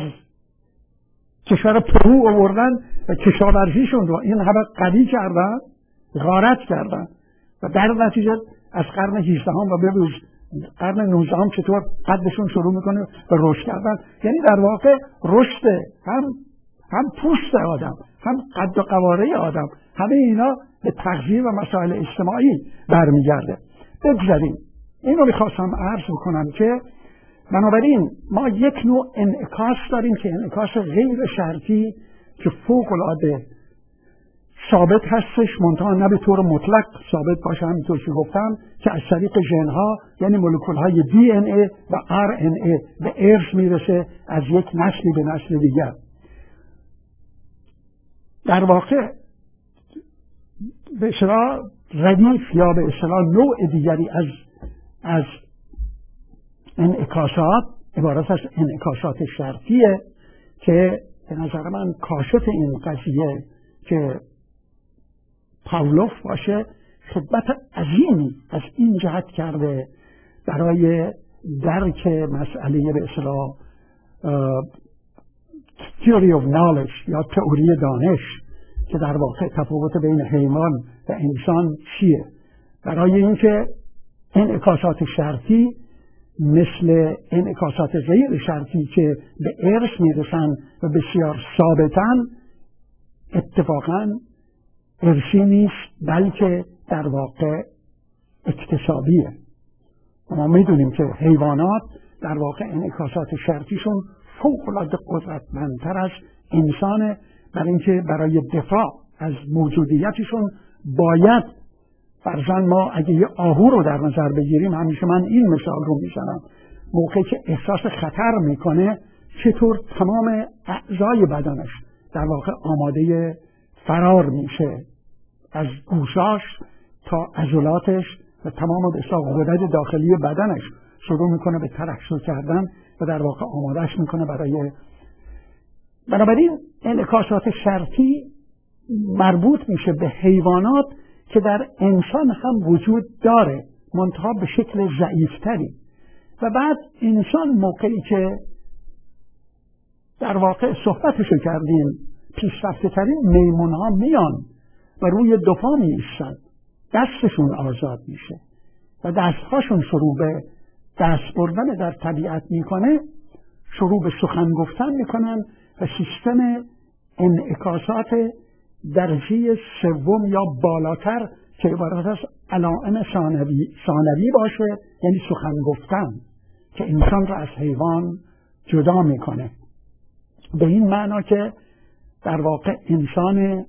کشور پرو آوردن و کشاورزیشون رو این همه قوی کردن، غارت کردن و در نتیجه از قرن 18 و به روز قرن 19 چطور قدشون شروع میکنه و رشد کردن. یعنی در واقع رشد هم پوست آدم، هم قد و قواره آدم، همه اینا به تغذیه و مسائل اجتماعی برمیگرده. بگذاریم این رو میخواستم عرض بکنم که بنابراین ما یک نوع انعکاس داریم که انعکاس غیر شرطی که فوق العاده ثابت هستش، منتها نه به طور مطلق ثابت باشه، همینطور که گفتم که از طریق ژن‌ها یعنی مولکول‌های دی ان ای و آر ان ای به ارث میرسه از یک نسلی به نسل دیگر. در واقع به اصطلاح ردیف یا به اصطلاح نوع دیگری از انعکاسات عبارت از انعکاسات شرطیه که به نظر من کاشف این قضیه که پاولوف باشه خدمت عظیمی از این جهت کرده برای درک مسئله به اصطلاح theory of knowledge یا تئوری دانش که در واقع تفاوت بین حیوان و انسان چیه، برای اینکه انعکاسات شرطی مثل انعکاسات غیر شرطی که به ارث میرسن و بسیار ثابتن اتفاقاً ارثی نیست بلکه در واقع اکتسابیه. ما میدونیم که حیوانات در واقع انعکاسات شرطیشون فوق‌العاده قدرتمندتر از انسانه، برای اینکه برای دفاع از موجودیتشون باید فرضاً ما اگه یه آهو رو در نظر بگیریم، همیشه من این مثال رو میزنم، موقعی که احساس خطر میکنه چطور تمام اعضای بدنش در واقع آماده فرار میشه، از گوشاش تا عضلاتش و تمام غدد داخلی بدنش شروع میکنه به ترشح کردن و در واقع آمادهش میکنه برای. بنابراین انعکاسات شرطی مربوط میشه به حیوانات که در انسان هم وجود داره، منتها به شکل ضعیفتری. و بعد انسان موقعی که در واقع صحبتشو کردیم پیشرفته ترین میمون ها میان و روی دو پا می ایستن، دستشون آزاد میشه و دستهاشون شروع به دست بردن در طبیعت میکنه، شروع به سخن گفتن میکنن و سیستم انعکاسات درجه سوم یا بالاتر که عبارت از علائم ثانوی باشه، یعنی سخن گفتن، که انسان را از حیوان جدا میکنه، به این معنا که در واقع انسان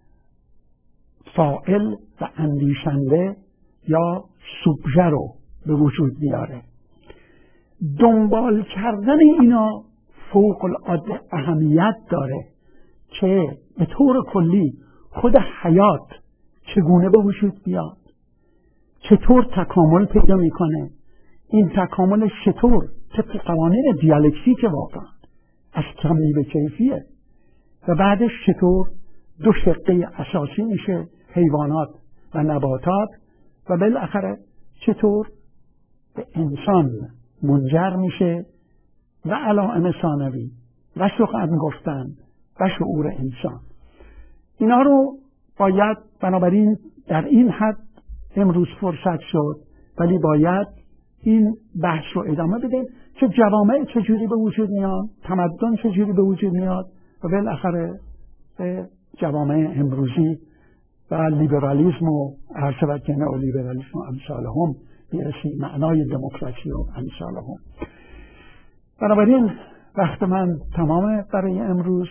فاعل و اندیشنده یا سوبژه رو به وجود میاره. دنبال کردن اینا فوق العاده اهمیت داره که به طور کلی خود حیات چگونه به وجود بیاد، چطور تکامل پیدا میکنه، این تکامل چطور طبق قوانین دیالکتیک واقعا از کمی به کیفیه و بعدش چطور دو شقه اساسی میشه، حیوانات و نباتات، و بالاخره چطور به انسان منجر میشه و علائم ثانوی و سخن گفتن و شعور انسان. اینا رو باید بنابراین در این حد امروز فرصت شد، ولی باید این بحث رو ادامه بدیم که جوامع چجوری به وجود میاد، تمدن چجوری به وجود میاد و بالاخره به جوامع امروزی و لیبرالیسم و عرض که نئولیبرالیسم و امثالهم برسیم، معنای دموکراسی و امثالهم. بنابراین وقت من تمامه برای امروز.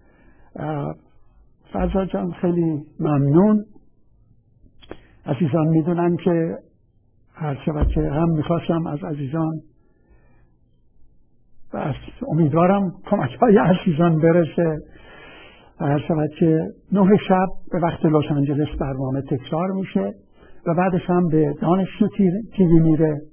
فرزاد جان خیلی ممنون. عزیزان میدونن که هر شود که هم میخواستم از عزیزان و امیدوارم کمک های عزیزان برسه. هر شود که 9 شب به وقت لس آنجلس برنامه تکرار میشه و بعدش هم به دانشجو تیوی میره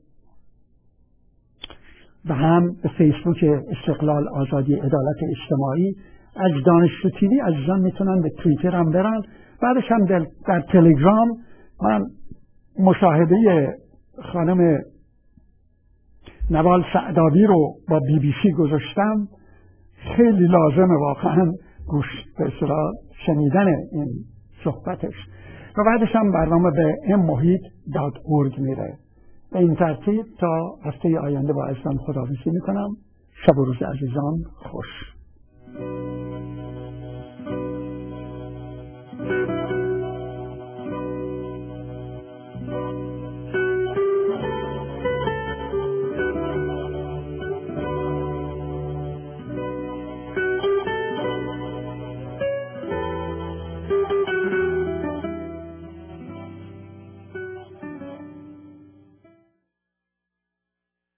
و هم به فیسبوک استقلال آزادی عدالت اجتماعی. از دانشجو تیوی عزیزان میتونن به توییتر هم برن. بعدش هم در تلگرام من مصاحبه خانم نوال سعداوی رو با BBC گذاشتم. خیلی لازمه واقعا گوش به اصطلاح شنیدن این صحبتش و بعدش هم برنامه به mmohit.org میره. به این ترتیب تا هفته آینده با عزیزان خداحافظی میکنم. شب و روز عزیزان خوش.